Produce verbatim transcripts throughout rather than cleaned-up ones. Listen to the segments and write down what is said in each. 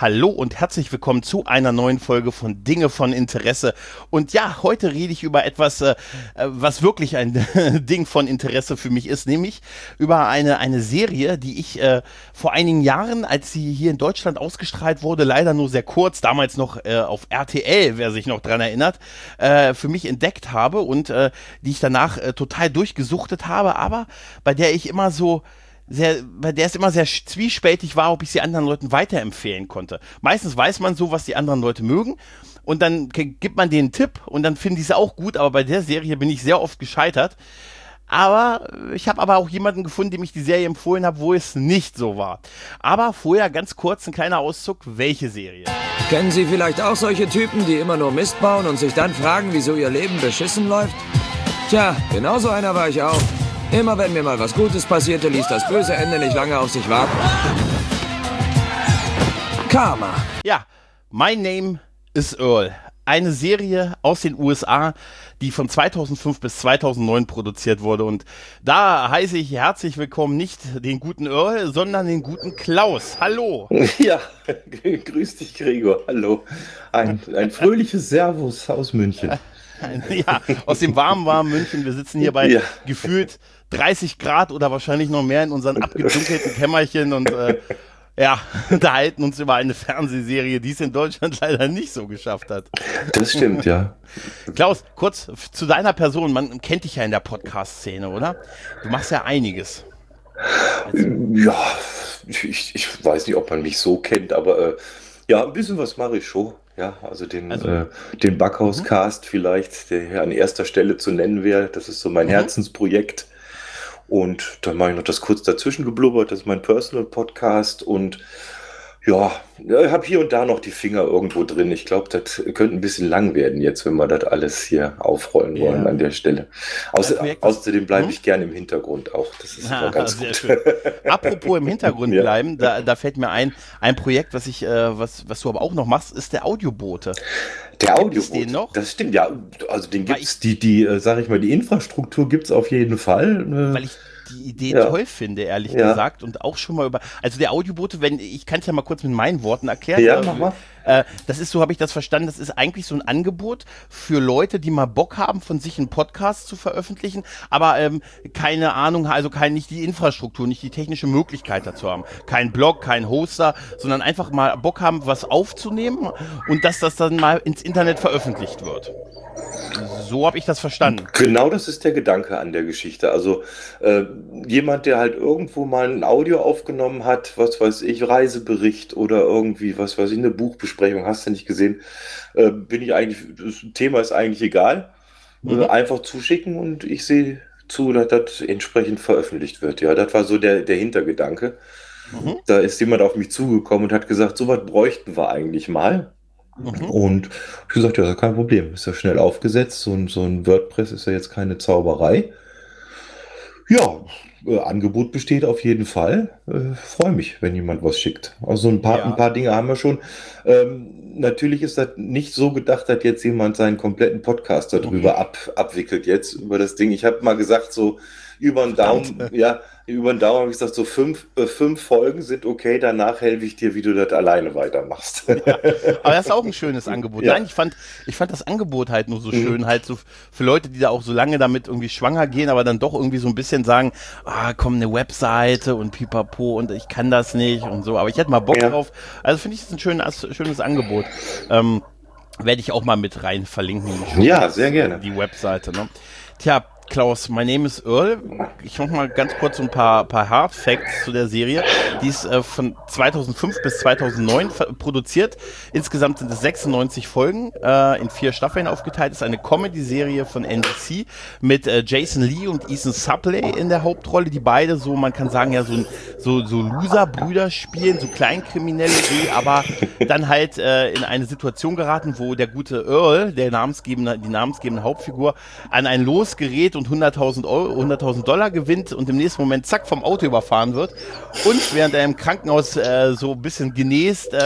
Hallo und herzlich willkommen zu einer neuen Folge von Dinge von Interesse. Und ja, heute rede ich über etwas, äh, was wirklich ein Ding von Interesse für mich ist, nämlich über eine, eine Serie, die ich äh, vor einigen Jahren, als sie hier in Deutschland ausgestrahlt wurde, leider nur sehr kurz, damals noch äh, auf R T L, wer sich noch dran erinnert, äh, für mich entdeckt habe und äh, die ich danach äh, total durchgesuchtet habe, aber bei der ich immer so sehr, bei der es immer sehr zwiespältig war, ob ich sie anderen Leuten weiterempfehlen konnte. Meistens weiß man so, was die anderen Leute mögen und dann k- gibt man denen einen Tipp und dann finden die es auch gut, aber bei der Serie bin ich sehr oft gescheitert. Aber ich habe aber auch jemanden gefunden, dem ich die Serie empfohlen habe, wo es nicht so war. Aber vorher ganz kurz ein kleiner Auszug, welche Serie? Kennen Sie vielleicht auch solche Typen, die immer nur Mist bauen und sich dann fragen, wieso ihr Leben beschissen läuft? Tja, genau so einer war ich auch. Immer wenn mir mal was Gutes passierte, ließ das böse Ende nicht lange auf sich warten. Karma. Ja, My Name is Earl. Eine Serie aus den U S A, die von zweitausendfünf bis zweitausendneun produziert wurde. Und da heiße ich herzlich willkommen nicht den guten Earl, sondern den guten Klaus. Hallo. Ja, grüß dich, Gregor. Hallo. Ein, ein fröhliches Servus aus München. Ja, aus dem warmen, warmen München. Wir sitzen hier bei ja. gefühlt dreißig Grad oder wahrscheinlich noch mehr in unseren abgedunkelten Kämmerchen und äh, ja, unterhalten uns über eine Fernsehserie, die es in Deutschland leider nicht so geschafft hat. Das stimmt, ja. Klaus, kurz zu deiner Person. Man kennt dich ja in der Podcast-Szene, oder? Du machst ja einiges. Also, ja, ich, ich weiß nicht, ob man mich so kennt, aber äh, ja, ein bisschen was mache ich schon. Ja, also den, also, äh, den Backhaus-Cast mhm. vielleicht, der hier an erster Stelle zu nennen wäre. Das ist so mein mhm. Herzensprojekt. Und dann mache ich noch das kurz dazwischen geblubbert. Das ist mein Personal-Podcast. Und ja, ich habe hier und da noch die Finger irgendwo drin. Ich glaube, das könnte ein bisschen lang werden jetzt, wenn wir das alles hier aufrollen wollen ja. an der Stelle. Außer, außerdem bleibe hm? ich gerne im Hintergrund auch. Das ist ja, ganz sehr gut. Schön. Apropos im Hintergrund bleiben, ja. da, da fällt mir ein, ein Projekt, was ich, äh, was, was du aber auch noch machst, ist der Audiobote. Der Audiobote, den noch? Das stimmt, ja. Also den gibt's, die, die, äh, sag ich mal, die Infrastruktur gibt's auf jeden Fall. Äh, weil ich die Idee ja. toll finde, ehrlich ja. gesagt, und auch schon mal über, also der Audiobote, wenn, ich kann es ja mal kurz mit meinen Worten erklären. Ja, mach mal. Äh, das ist, so habe ich das verstanden, das ist eigentlich so ein Angebot für Leute, die mal Bock haben, von sich einen Podcast zu veröffentlichen, aber ähm, keine Ahnung, also kein, nicht die Infrastruktur, nicht die technische Möglichkeit dazu haben. Kein Blog, kein Hoster, sondern einfach mal Bock haben, was aufzunehmen und dass das dann mal ins Internet veröffentlicht wird. So habe ich das verstanden. Genau, das ist der Gedanke an der Geschichte. Also äh, jemand, der halt irgendwo mal ein Audio aufgenommen hat, was weiß ich, Reisebericht oder irgendwie, was weiß ich, eine Buchbesprechung, hast du nicht gesehen, äh, bin ich eigentlich, das Thema ist eigentlich egal. Mhm. Äh, einfach zuschicken und ich sehe zu, dass das entsprechend veröffentlicht wird. Ja, das war so der, der Hintergedanke. Mhm. Da ist jemand auf mich zugekommen und hat gesagt, so was bräuchten wir eigentlich mal. Mhm. Und ich gesagt, ja, kein Problem, ist ja schnell aufgesetzt, so ein, so ein WordPress ist ja jetzt keine Zauberei. Ja, äh, Angebot besteht auf jeden Fall. Äh, freue mich, wenn jemand was schickt. Also ein paar, ja. ein paar Dinge haben wir schon. Ähm, natürlich ist das nicht so gedacht, dass jetzt jemand seinen kompletten Podcast darüber mhm. ab, abwickelt jetzt über das Ding. Ich habe mal gesagt, so über den Daumen, ja, über den Daumen habe ich gesagt, so fünf, äh, fünf Folgen sind okay, danach helfe ich dir, wie du das alleine weitermachst. Ja, aber das ist auch ein schönes Angebot. Ja. Nein, ich fand, ich fand das Angebot halt nur so mhm. schön, halt so für Leute, die da auch so lange damit irgendwie schwanger gehen, aber dann doch irgendwie so ein bisschen sagen, ah, komm, eine Webseite und pipapo und ich kann das nicht und so, aber ich hätte mal Bock ja. drauf. Also finde ich das ein schönes, schönes Angebot. Ähm, werde ich auch mal mit rein verlinken. Ja, sehr gerne. Die Webseite, ne? Tja, Klaus, my name is Earl. Ich mache mal ganz kurz so ein paar, paar Hard Facts zu der Serie. Die ist äh, von zweitausendfünf bis zweitausendneun produziert. Insgesamt sind es sechsundneunzig Folgen, äh, in vier Staffeln aufgeteilt. Es ist eine Comedy-Serie von N B C mit äh, Jason Lee und Ethan Suplee in der Hauptrolle, die beide so, man kann sagen, ja so, so, so Loser-Brüder spielen, so Kleinkriminelle, die aber dann halt äh, in eine Situation geraten, wo der gute Earl, der namensgebende, die namensgebende Hauptfigur, an ein Los gerät und hunderttausend Euro, hunderttausend Dollar gewinnt und im nächsten Moment zack vom Auto überfahren wird und während er im Krankenhaus äh, so ein bisschen genäst, äh,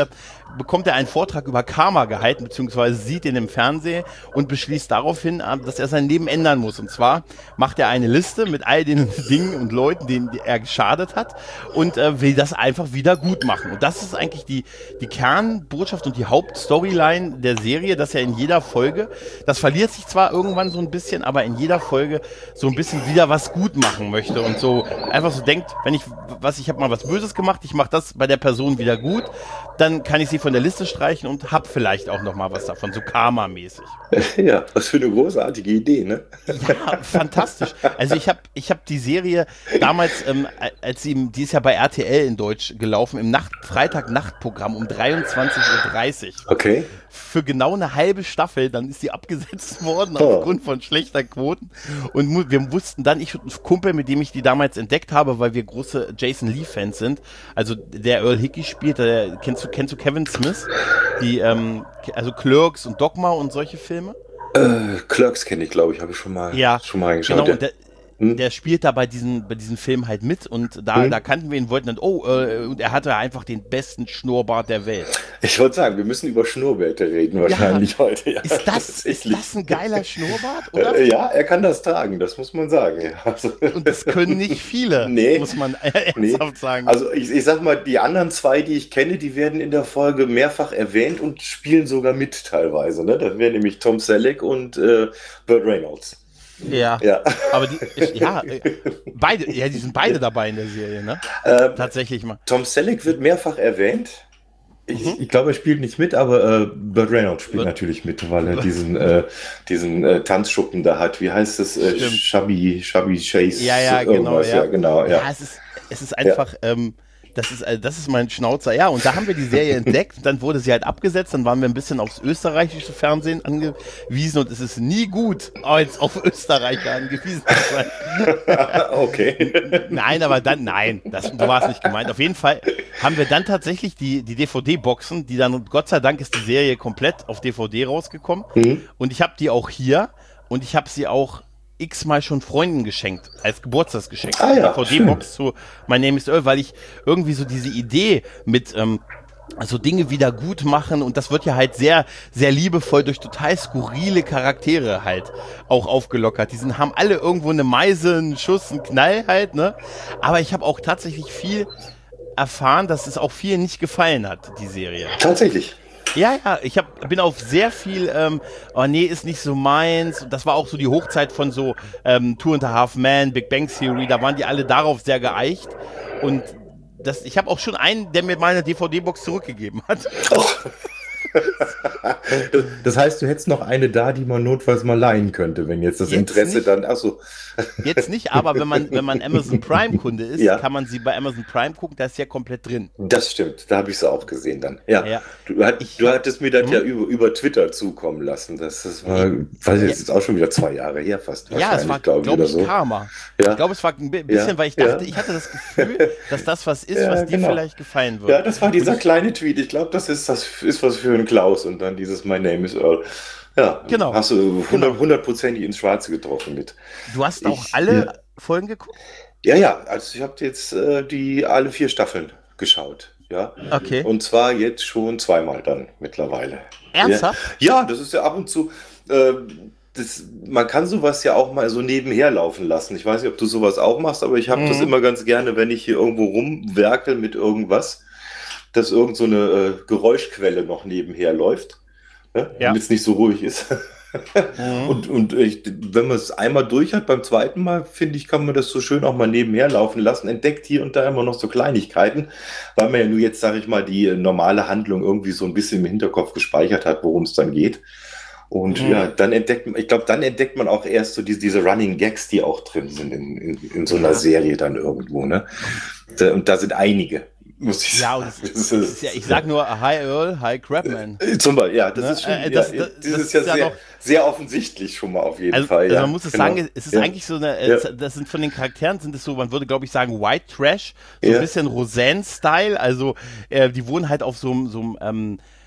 bekommt er einen Vortrag über Karma gehalten, beziehungsweise sieht ihn im Fernsehen und beschließt daraufhin, dass er sein Leben ändern muss. Und zwar macht er eine Liste mit all den Dingen und Leuten, denen er geschadet hat und äh, will das einfach wieder gut machen. Und das ist eigentlich die, die Kernbotschaft und die Hauptstoryline der Serie, dass er in jeder Folge, das verliert sich zwar irgendwann so ein bisschen, aber in jeder Folge so ein bisschen wieder was gut machen möchte und so einfach so denkt, wenn ich was, ich habe mal was Böses gemacht, ich mache das bei der Person wieder gut, dann kann ich sie von der Liste streichen und hab vielleicht auch noch mal was davon, so Karma-mäßig. Ja, was für eine großartige Idee, ne? Ja, fantastisch. Also ich habe ich hab die Serie damals, ähm, als sie, die ist ja bei R T L in Deutsch gelaufen, im Nacht, Freitag-Nachtprogramm um dreiundzwanzig Uhr dreißig. Okay. Für genau eine halbe Staffel, dann ist sie abgesetzt worden Oh. aufgrund von schlechter Quoten. Und mu- wir wussten dann, ich und ein Kumpel, mit dem ich die damals entdeckt habe, weil wir große Jason Lee-Fans sind, also der Earl Hickey spielt, der, kennst du, kennst du Kevin Smith? Die, ähm, also Clerks und Dogma und solche Filme? Äh, Clerks kenne ich, glaube ich, habe ich schon mal, Ja, schon mal reingeschaut. genau, und Der- der, Hm? der spielt da bei diesen, bei diesen Filmen halt mit und da, Hm? da kannten wir ihn, wollten dann, oh, äh, und er hatte einfach den besten Schnurrbart der Welt. Ich wollte sagen, wir müssen über Schnurrbärte reden wahrscheinlich heute. Ja, Ist das, ist tatsächlich. das ein geiler Schnurrbart, oder? Äh, ja, er kann das tragen, das muss man sagen. Ja. Also, Und das können nicht viele, Nee. muss man nee. ernsthaft sagen. Also ich, ich sag mal, die anderen zwei, die ich kenne, die werden in der Folge mehrfach erwähnt und spielen sogar mit teilweise. Ne? Das wären nämlich Tom Selleck und äh, Burt Reynolds. ja. Ja. Aber die, ich, ja, äh, beide, ja, die sind beide dabei in der Serie, ne? Ähm, Tatsächlich mal. Tom Selleck wird mehrfach erwähnt. Ich, ich glaube, er spielt nicht mit, aber äh, Burt Reynolds spielt Burt- natürlich mit, weil er diesen, äh, diesen äh, Tanzschuppen da hat. Wie heißt es? Äh, Stimmt. Chubby, Chubby Chase. Ja, ja, genau, irgendwas. ja. Ja, genau. Ja. Ja, es ist, es ist einfach, ähm, das ist, äh, das ist mein Schnauzer. Ja, und da haben wir die Serie entdeckt. Dann wurde sie halt abgesetzt. Dann waren wir ein bisschen aufs österreichische Fernsehen angewiesen und es ist nie gut, oh, jetzt auf Österreicher angewiesen zu sein. Okay. Nein, aber dann, nein, das, du warst nicht gemeint. Auf jeden Fall haben wir dann tatsächlich die, die D V D-Boxen, die dann, Gott sei Dank ist die Serie komplett auf D V D rausgekommen. Mhm. Und ich habe die auch hier und ich habe sie auch x-mal schon Freunden geschenkt, als Geburtstagsgeschenk. Ah ja, D V D-Box zu My Name is Earl, weil ich irgendwie so diese Idee mit, ähm, also Dinge wieder gut machen und das wird ja halt sehr, sehr liebevoll durch total skurrile Charaktere halt auch aufgelockert. Die sind, haben alle irgendwo eine Meise, einen Schuss, einen Knall halt, ne? Aber ich habe auch tatsächlich viel erfahren, dass es auch vielen nicht gefallen hat, die Serie. Tatsächlich. Ja, ja, ich hab, bin auf sehr viel, ähm, oh nee, ist nicht so meins. Das war auch so die Hochzeit von so ähm, Two and a Half Men, Big Bang Theory, da waren die alle darauf sehr geeicht. Und das, ich habe auch schon einen, der mir meine D V D-Box zurückgegeben hat. Das heißt, du hättest noch eine da, die man notfalls mal leihen könnte, wenn jetzt das Jetzt Interesse nicht. dann. Achso. Jetzt nicht, aber wenn man, wenn man Amazon Prime-Kunde ist, Ja. kann man sie bei Amazon Prime gucken, da ist ja komplett drin. Das stimmt, da habe ich sie auch gesehen dann. Ja. Ja. Du, hat, Ich- du hattest mir das Hm? ja über, über Twitter zukommen lassen. Das, das war, weiß ich, das ist auch schon wieder zwei Jahre her fast. Ja, es war, glaube glaube ich, ich, oder so. Karma. Ja. Ich glaube, es war ein bi- bisschen, Ja, weil ich dachte, ja. ich hatte das Gefühl, dass das was ist, Ja, was dir genau. vielleicht gefallen wird. Ja, das war dieser Und ich- kleine Tweet. Ich glaube, das ist, das ist was für einen Klaus und dann dieses My Name is Earl. Ja, Genau. hast du Genau. hundertprozentig ins Schwarze getroffen mit. Du hast auch Ich- alle ja. Folgen geguckt? Ja, ja, also ich habe jetzt äh, die alle vier Staffeln geschaut. Ja. Okay. Und zwar jetzt schon zweimal dann mittlerweile. Ernsthaft? Ja, ja, das ist ja ab und zu. Äh, das, man kann sowas ja auch mal so nebenher laufen lassen. Ich weiß nicht, ob du sowas auch machst, aber ich habe Mhm. das immer ganz gerne, wenn ich hier irgendwo rumwerkel mit irgendwas, dass irgend so eine äh, Geräuschquelle noch nebenher läuft, ne? Ja. Damit es nicht so ruhig ist. Mhm. Und, und ich, wenn man es einmal durch hat, beim zweiten Mal, finde ich, kann man das so schön auch mal nebenher laufen lassen. Entdeckt hier und da immer noch so Kleinigkeiten, weil man ja nur jetzt, sage ich mal, die normale Handlung irgendwie so ein bisschen im Hinterkopf gespeichert hat, worum es dann geht. Und Mhm. ja, dann entdeckt man, ich glaube, dann entdeckt man auch erst so diese, diese Running Gags, die auch drin sind in, in, in so einer Ja. Serie dann irgendwo, ne? Da, und da sind einige, muss ich Ja, sagen. und das, das ist ja, ich sag nur Hi Earl, Hi Crabman. Äh, Zum Beispiel, ja, das Ne? ist schon, Äh, das- ja, das- das, das ist ja, ist ja sehr, noch- sehr offensichtlich schon mal auf jeden Also, Fall. also ja, man muss es genau. sagen, es ist Ja. eigentlich so eine, Ja. äh, das sind von den Charakteren sind es so, man würde glaube ich sagen White Trash, so Ja. ein bisschen Roseanne-Style, also äh, die wohnen halt auf so einem, so einem ähm,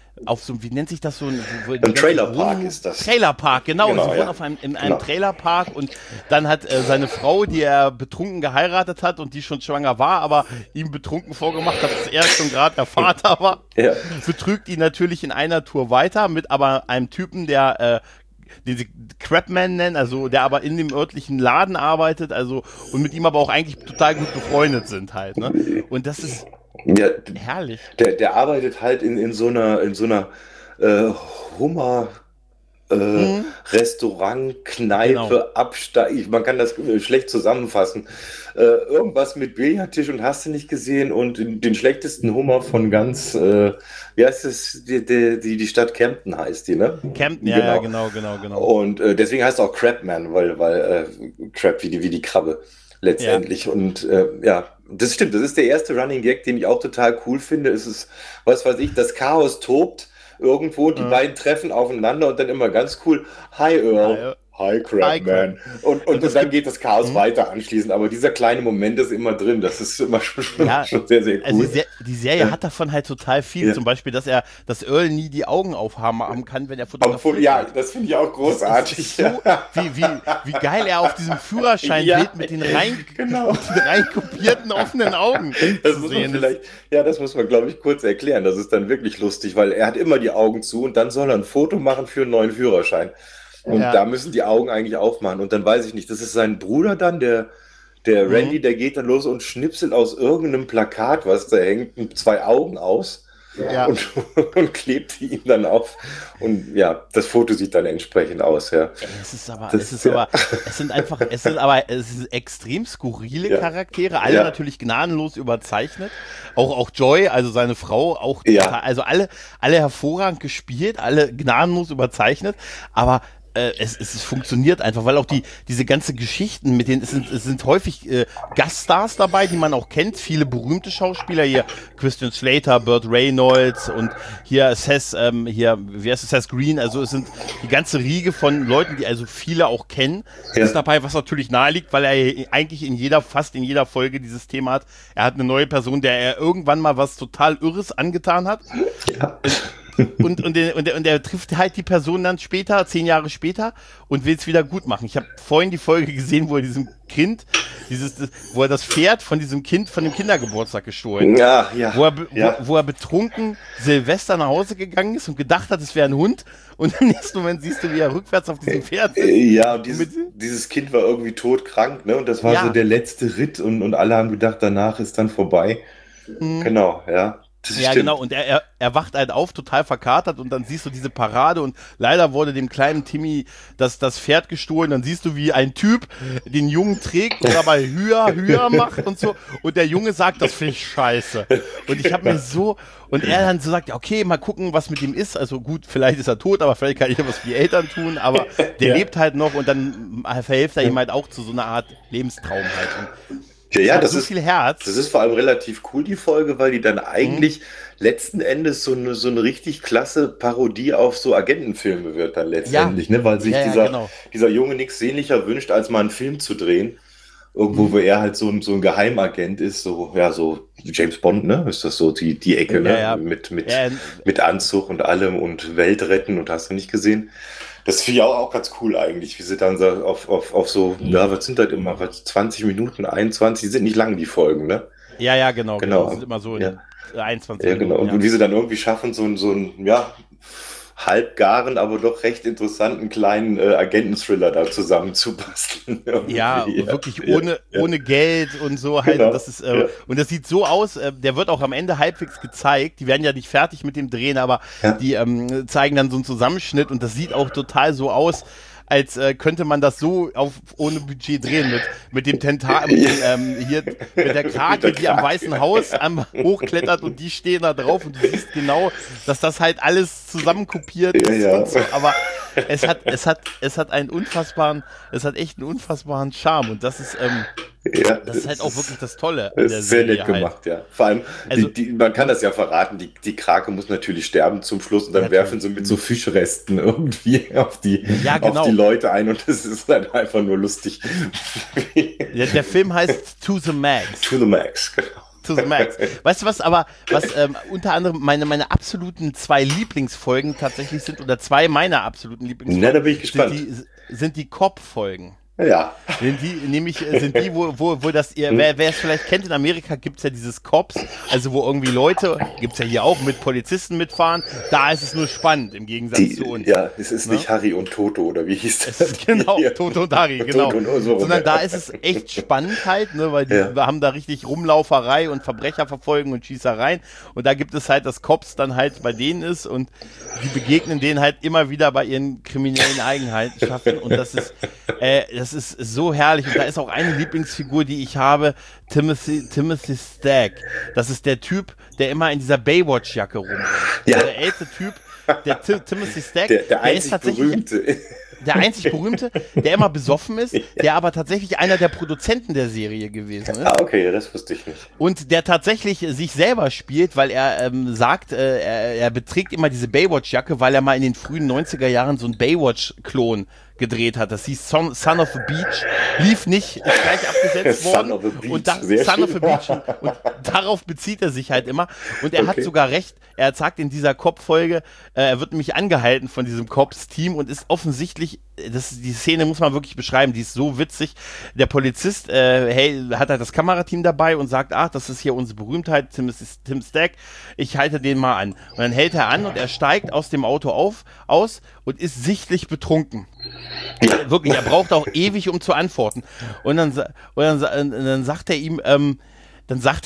auf so, wie nennt sich das so? Ein, wo, ein Trailerpark ist das. Trailerpark, genau. genau sie ja. wohnen auf einem, in einem genau. Trailerpark und dann hat äh, seine Frau, die er betrunken geheiratet hat und die schon schwanger war, aber ihm betrunken vorgemacht hat, dass er schon gerade der Vater war, ja. betrügt ihn natürlich in einer Tour weiter mit aber einem Typen, der äh, den sie Crapman nennen, also der aber in dem örtlichen Laden arbeitet, also und mit ihm aber auch eigentlich total gut befreundet sind halt, ne? Und das ist ja, herrlich. Der, der arbeitet halt in, in so einer, in so einer äh, Hummer äh, mhm. Restaurant, Kneipe, genau. Absteig, man kann das schlecht zusammenfassen. Äh, irgendwas mit Billardtisch und hast du nicht gesehen und den, den schlechtesten Hummer von ganz, äh, wie heißt es, die, die, die Stadt Kempten heißt die, ne? Kempten, ja, genau, ja, genau, genau. genau. Und äh, deswegen heißt es auch Crabman, weil, weil äh, Crab wie die, wie die Krabbe letztendlich. Ja. Und äh, ja, das stimmt, das ist der erste Running Gag, den ich auch total cool finde. Es ist, was weiß ich, das Chaos tobt irgendwo, die ja. beiden treffen aufeinander und dann immer ganz cool, hi Earl, hi Crabman. Und, und, und dann geht das Chaos mhm. weiter anschließend, aber dieser kleine Moment ist immer drin, das ist immer schon, ja, schon sehr, sehr cool. Also die, Ser- die Serie ja. hat davon halt total viel, ja. zum Beispiel, dass er, dass Earl nie die Augen aufhaben kann, wenn er fotografiert. Ja, das finde ich auch großartig. So, wie, wie, wie geil er auf diesem Führerscheinbild ja. mit den rein, genau. mit den rein kopierten offenen Augen das muss man vielleicht, ja, das muss man, glaube ich, kurz erklären. Das ist dann wirklich lustig, weil er hat immer die Augen zu und dann soll er ein Foto machen für einen neuen Führerschein. Und ja. da müssen die Augen eigentlich aufmachen. Und dann weiß ich nicht, das ist sein Bruder dann, der, der mhm. Randy, der geht dann los und schnipselt aus irgendeinem Plakat, was da hängt, zwei Augen aus ja. und, und klebt die ihm dann auf. Und ja, das Foto sieht dann entsprechend aus, ja. Es ist aber, das, es ist ja. aber, es sind einfach, es sind aber, es sind extrem skurrile ja. Charaktere, alle ja. natürlich gnadenlos überzeichnet. Auch, auch Joy, also seine Frau, auch, ja. total, also alle, alle hervorragend gespielt, alle gnadenlos überzeichnet, aber Äh, es, es funktioniert einfach, weil auch die diese ganze Geschichten mit denen, es sind, es sind häufig äh, Gaststars dabei, die man auch kennt, viele berühmte Schauspieler, hier Christian Slater, Burt Reynolds und hier Seth, ähm, hier, wie heißt es, Seth Green, also es sind die ganze Riege von Leuten, die also viele auch kennen, ja. ist dabei, was natürlich nahe liegt, weil er eigentlich in jeder, fast in jeder Folge dieses Thema hat, er hat eine neue Person, der er irgendwann mal was total Irres angetan hat. Ja. Und, und, der, und, der, und der trifft halt die Person dann später, zehn Jahre später und will es wieder gut machen. Ich habe vorhin die Folge gesehen, wo er diesem Kind, dieses, das, wo er das Pferd von diesem Kind von dem Kindergeburtstag gestohlen hat. Ja, ja. Wo er, ja. Wo, wo er betrunken Silvester nach Hause gegangen ist und gedacht hat, es wäre ein Hund. Und im nächsten Moment siehst du, wie er rückwärts auf diesem Pferd sitzt. Ja, und dieses, dieses Kind war irgendwie todkrank, ne? Und das war ja. so der letzte Ritt und, und alle haben gedacht, danach ist dann vorbei. Mhm. Genau, ja. Das ja, stimmt. Genau, und er, er, er wacht halt auf, total verkatert und dann siehst du diese Parade und leider wurde dem kleinen Timmy das, das Pferd gestohlen, dann siehst du, wie ein Typ den Jungen trägt und dabei höher, höher macht und so und der Junge sagt, das finde ich scheiße. Und ich habe mir so, und er dann so sagt, ja, okay, mal gucken, was mit ihm ist, also gut, vielleicht ist er tot, aber vielleicht kann ich ja was für die Eltern tun, aber der ja. lebt halt noch und dann verhilft er ihm halt auch zu so einer Art Lebenstraum halt. Und Ja, ja, das so ist, viel Herz. Das ist vor allem relativ cool, die Folge, weil die dann eigentlich mhm. letzten Endes so eine, so eine richtig klasse Parodie auf so Agentenfilme wird dann letztendlich, ja. ne? Weil sich ja, ja, dieser, genau. dieser Junge nichts sehnlicher wünscht, als mal einen Film zu drehen. Irgendwo, mhm. wo er halt so ein, so ein Geheimagent ist, so, ja, so James Bond, ne? Ist das so die, die Ecke, ne? Ja, ja. Mit, mit, ja. mit Anzug und allem und Welt retten und hast du nicht gesehen. Das finde ich auch, auch ganz cool eigentlich, wie sie dann so auf, auf, auf so, ja, was sind das immer, was, zwanzig Minuten, einundzwanzig, die sind nicht lang, die Folgen, ne? Ja, ja, genau, genau. Das sind immer so ja. einundzwanzig ja, genau. Minuten. Und, ja. und wie sie dann irgendwie schaffen, so, so ein, ja, halbgaren, aber doch recht interessanten kleinen äh, Agenten-Thriller da zusammenzubasteln. Ja, ja, wirklich ohne, ja. ohne Geld und so halt. Genau. Und, das ist, äh, ja. und das sieht so aus, äh, der wird auch am Ende halbwegs gezeigt. Die werden ja nicht fertig mit dem Drehen, aber ja. die ähm, zeigen dann so einen Zusammenschnitt und das sieht auch total so aus, als äh, könnte man das so auf ohne Budget drehen mit, mit dem Tentakel, ähm, hier mit der Krake, mit der die am Weißen Haus am, hochklettert und die stehen da drauf und du siehst genau, dass das halt alles zusammenkopiert ist. Ja, ja. Und so. Aber es hat, es hat, es hat einen unfassbaren, es hat echt einen unfassbaren Charme und das ist, ähm, ja, das ist halt auch wirklich das Tolle. Das ist sehr nett gemacht, halt. ja. Vor allem, also, die, die, man kann das ja verraten, die, die Krake muss natürlich sterben zum Schluss und dann natürlich. werfen sie mit so Fischresten irgendwie auf die, ja, genau. auf die Leute ein und das ist halt einfach nur lustig. Ja, der Film heißt To the Max. To the Max, genau. to the max. Weißt du was, aber was ähm, unter anderem meine, meine absoluten zwei Lieblingsfolgen tatsächlich sind, oder zwei meiner absoluten Lieblingsfolgen, Na, da bin ich gespannt. sind die, sind die Cop-Folgen. Ja. Sind die, nämlich äh, sind die, wo, wo, wo das, ihr, wer, wer es vielleicht kennt, in Amerika gibt es ja dieses Cops, also wo irgendwie Leute, gibt es ja hier auch, mit Polizisten mitfahren, da ist es nur spannend, im Gegensatz Die, zu uns. ja, es ist Ne? nicht Harry und Toto, oder wie hieß das? Es ist genau, Ja. Toto und Harry, genau. Toto und so rum, Sondern ja. da ist es echt spannend halt, ne, weil die Ja. wir haben da richtig Rumlauferei und Verbrecherverfolgung und Schießereien, und da gibt es halt, dass Cops dann halt bei denen ist und die begegnen denen halt immer wieder bei ihren kriminellen Eigenschaften, und das ist, äh, das ist so herrlich. Und da ist auch eine Lieblingsfigur, die ich habe, Timothy, Timothy Stagg. Das ist der Typ, der immer in dieser Baywatch-Jacke rumrennt. Ja. Der ältere Typ, der Tim, Timothy Stagg, Der, der der ist einzig tatsächlich berühmte. der einzig berühmte, der immer besoffen ist, der aber tatsächlich einer der Produzenten der Serie gewesen ist. Ah, okay, das wusste ich nicht. Und der tatsächlich sich selber spielt, weil er ähm, sagt, äh, er, er beträgt immer diese Baywatch-Jacke, weil er mal in den frühen neunziger Jahren so einen Baywatch-Klon gedreht hat. Das hieß Son, Son of a Beach, lief nicht, ist gleich abgesetzt Son worden. of a Beach, und da, sehr Son schön. of a Beach. Und darauf bezieht er sich halt immer. Und er Okay. hat sogar recht, er sagt in dieser Cop-Folge, äh, er wird nämlich angehalten von diesem Cops-Team und ist offensichtlich, das, die Szene muss man wirklich beschreiben, die ist so witzig. Der Polizist äh, hey, hat halt das Kamerateam dabei und sagt, ach, das ist hier unsere Berühmtheit, Tim, Tim Stagg, ich halte den mal an. Und dann hält er an und er steigt aus dem Auto auf, aus und ist sichtlich betrunken. Wirklich, er braucht auch ewig, um zu antworten. Und dann, sa- und dann, sa- und dann sagt er ihm, ähm, dann sagt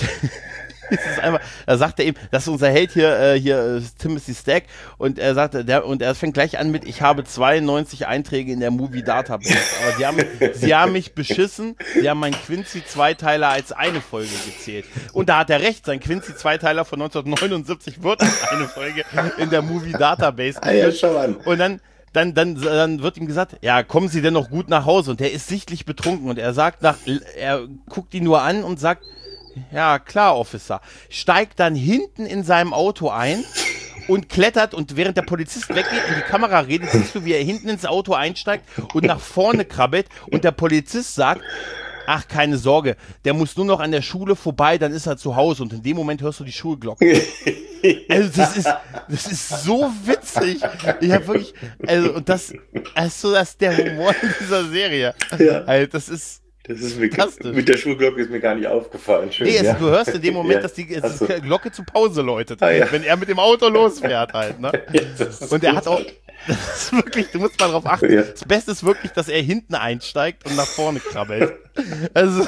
es ist einfach, da sagt er ihm, das ist unser Held hier, äh, hier äh, Timothy Stagg, und er sagt, der, und er fängt gleich an mit, ich habe zweiundneunzig Einträge in der Movie Database, aber sie haben, sie haben mich beschissen, sie haben meinen Quincy-Zweiteiler als eine Folge gezählt. Und da hat er recht, sein Quincy-Zweiteiler von neunzehnhundertneunundsiebzig wird als eine Folge in der Movie Database Ah, ja, geführt. schau an. Und dann Dann, dann, dann wird ihm gesagt, ja, kommen Sie denn noch gut nach Hause? Und der ist sichtlich betrunken und er sagt nach, er guckt ihn nur an und sagt, ja, klar, Officer. Steigt dann hinten in seinem Auto ein und klettert, und während der Polizist weggeht und die Kamera redet, siehst du, wie er hinten ins Auto einsteigt und nach vorne krabbelt, und der Polizist sagt, ach, keine Sorge, der muss nur noch an der Schule vorbei, dann ist er zu Hause, und in dem Moment hörst du die Schulglocke. Also das ist, das ist so witzig. Ich habe wirklich, also, und das, also das ist der Humor in dieser Serie. Ja. Also, das ist, Das ist mir, Fantastisch. mit der Schulglocke ist mir gar nicht aufgefallen. Schön, nee, es, ja. du hörst in dem Moment, Ja. dass die, Ach so. die Glocke zur Pause läutet, Ah, ja. wenn er mit dem Auto losfährt halt, ne? Ja, das ist Und er hat auch, großartig. das ist wirklich, du musst mal drauf achten, Ja. das Beste ist wirklich, dass er hinten einsteigt und nach vorne krabbelt. Also,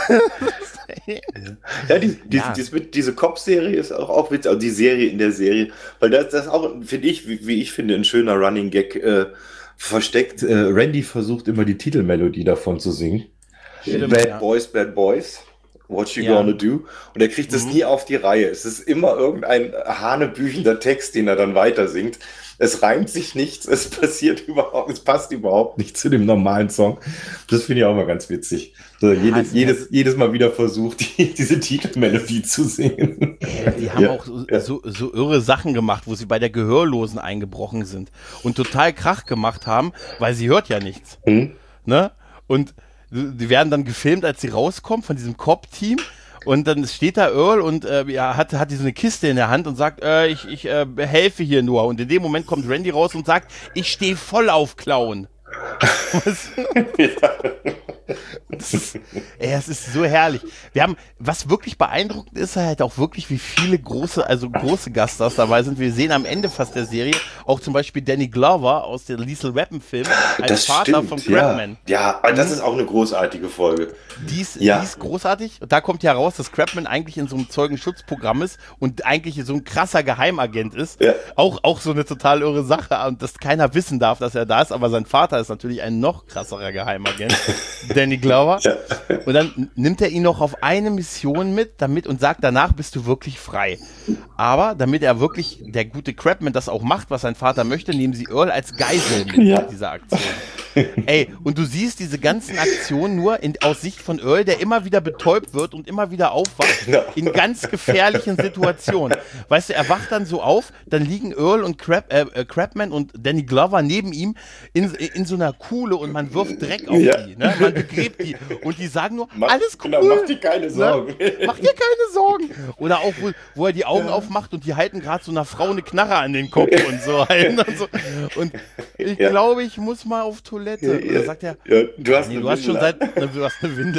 Ja, die, die, Ja. Diese, diese Cop-Serie ist auch, auch witzig, also die Serie in der Serie, weil das, das auch, finde ich, wie, wie ich finde, ein schöner Running Gag äh, versteckt. Äh, Randy versucht immer die Titelmelodie davon zu singen. Stimmt, Bad ja. Boys, Bad Boys. What you Ja. gonna do? Und er kriegt es Mhm. nie auf die Reihe. Es ist immer irgendein hanebüchender Text, den er dann weiter singt. Es reimt sich nichts, es passiert überhaupt, es passt überhaupt nicht zu dem normalen Song. Das finde ich auch mal ganz witzig. So, jedes, es- jedes, jedes Mal wieder versucht, die, diese Titelmelodie zu singen. Die haben Ja, auch so, ja. so, so irre Sachen gemacht, wo sie bei der Gehörlosen eingebrochen sind und total Krach gemacht haben, weil sie hört ja nichts. Hm? Ne? Und die werden dann gefilmt, als sie rauskommen von diesem Cop-Team. Und dann steht da Earl und äh, ja, hat, hat diese eine Kiste in der Hand und sagt, äh, ich, ich äh, helfe hier nur. Und in dem Moment kommt Randy raus und sagt, ich stehe voll auf Klauen. Was? Das ist, ey, es ist so herrlich. Wir haben, was wirklich beeindruckend ist, halt auch wirklich, wie viele große, also große Gaststars dabei sind. Wir sehen am Ende fast der Serie auch zum Beispiel Danny Glover aus dem Lethal Weapon Film als Das Vater stimmt, von ja. Crabman. Ja, aber das ist auch eine großartige Folge. Die ist, Ja. die ist großartig. Und da kommt ja raus, dass Crabman eigentlich in so einem Zeugenschutzprogramm ist und eigentlich so ein krasser Geheimagent ist. Ja. Auch, auch so eine total irre Sache. Und dass keiner wissen darf, dass er da ist. Aber sein Vater ist natürlich ein noch krasserer Geheimagent, Danny Glover. Ja. Und dann nimmt er ihn noch auf eine Mission mit, damit und sagt, danach bist du wirklich frei. Aber damit er wirklich, der gute Crabman das auch macht, was sein Vater möchte, nehmen sie Earl als Geisel mit Ja. bei dieser Aktion. Ey, und du siehst diese ganzen Aktionen nur in, aus Sicht von Earl, der immer wieder betäubt wird und immer wieder aufwacht Genau. in ganz gefährlichen Situationen. Weißt du, er wacht dann so auf, dann liegen Earl und Crab, äh, äh, Crabman und Danny Glover neben ihm in, in so einer Kuhle und man wirft Dreck auf Ja. die, ne? Man begräbt die und die sagen nur, Mach- alles cool. genau, mach dir keine Sorgen. Ne? Mach dir keine Sorgen. Oder auch, wo, wo er die Augen aufmacht und die halten gerade so einer Frau eine Knarre an den Kopf und so. Halt, und, so. Und ich Ja. glaube, ich muss mal auf Toilette. Und dann sagt er, Ja, du hast, nee, eine du hast schon Windel seit, du hast eine Windel.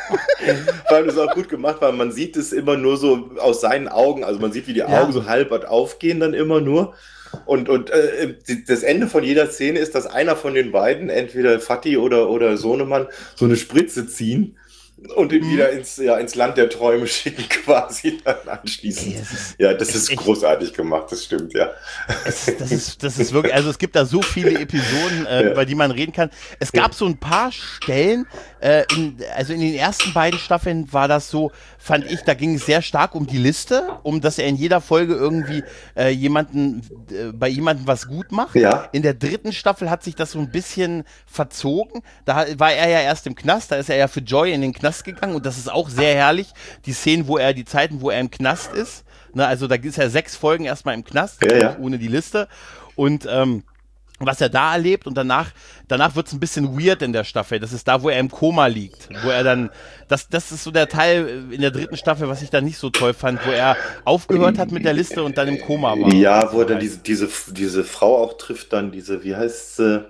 Vor allem ist es auch gut gemacht, weil man sieht es immer nur so aus seinen Augen. Also man sieht, wie die Ja. Augen so halb aufgehen dann immer nur. Und, und äh, die, das Ende von jeder Szene ist, dass einer von den beiden, entweder Fatih oder, oder Sohnemann, so eine Spritze ziehen und ihn Mhm. wieder ins, ja, ins Land der Träume schicken quasi dann anschließend. Ey, das ist- ja, das ist ist echt- großartig gemacht, das stimmt, ja. Es, das, ist, das ist wirklich, also es gibt da so viele Episoden, äh, Ja. über die man reden kann. Es gab so ein paar Stellen, äh, in, also in den ersten beiden Staffeln war das so, fand ich, da ging es sehr stark um die Liste, um dass er in jeder Folge irgendwie äh, jemanden, äh, bei jemandem was gut macht. Ja. In der dritten Staffel hat sich das so ein bisschen verzogen. Da war er ja erst im Knast, da ist er ja für Joy in den Knast gegangen und das ist auch sehr herrlich. Die Szenen, wo er, die Zeiten, wo er im Knast ist. Ne, also da ist er sechs Folgen erstmal im Knast, Ja, ja. ohne die Liste. Und ähm, was er da erlebt und danach, danach wird es ein bisschen weird in der Staffel. Das ist da, wo er im Koma liegt. Wo er dann, das, das ist so der Teil in der dritten Staffel, was ich da nicht so toll fand, wo er aufgehört hat mit der Liste und dann im Koma war. Ja, wo er dann diese, diese, diese Frau auch trifft, dann diese, wie heißt sie?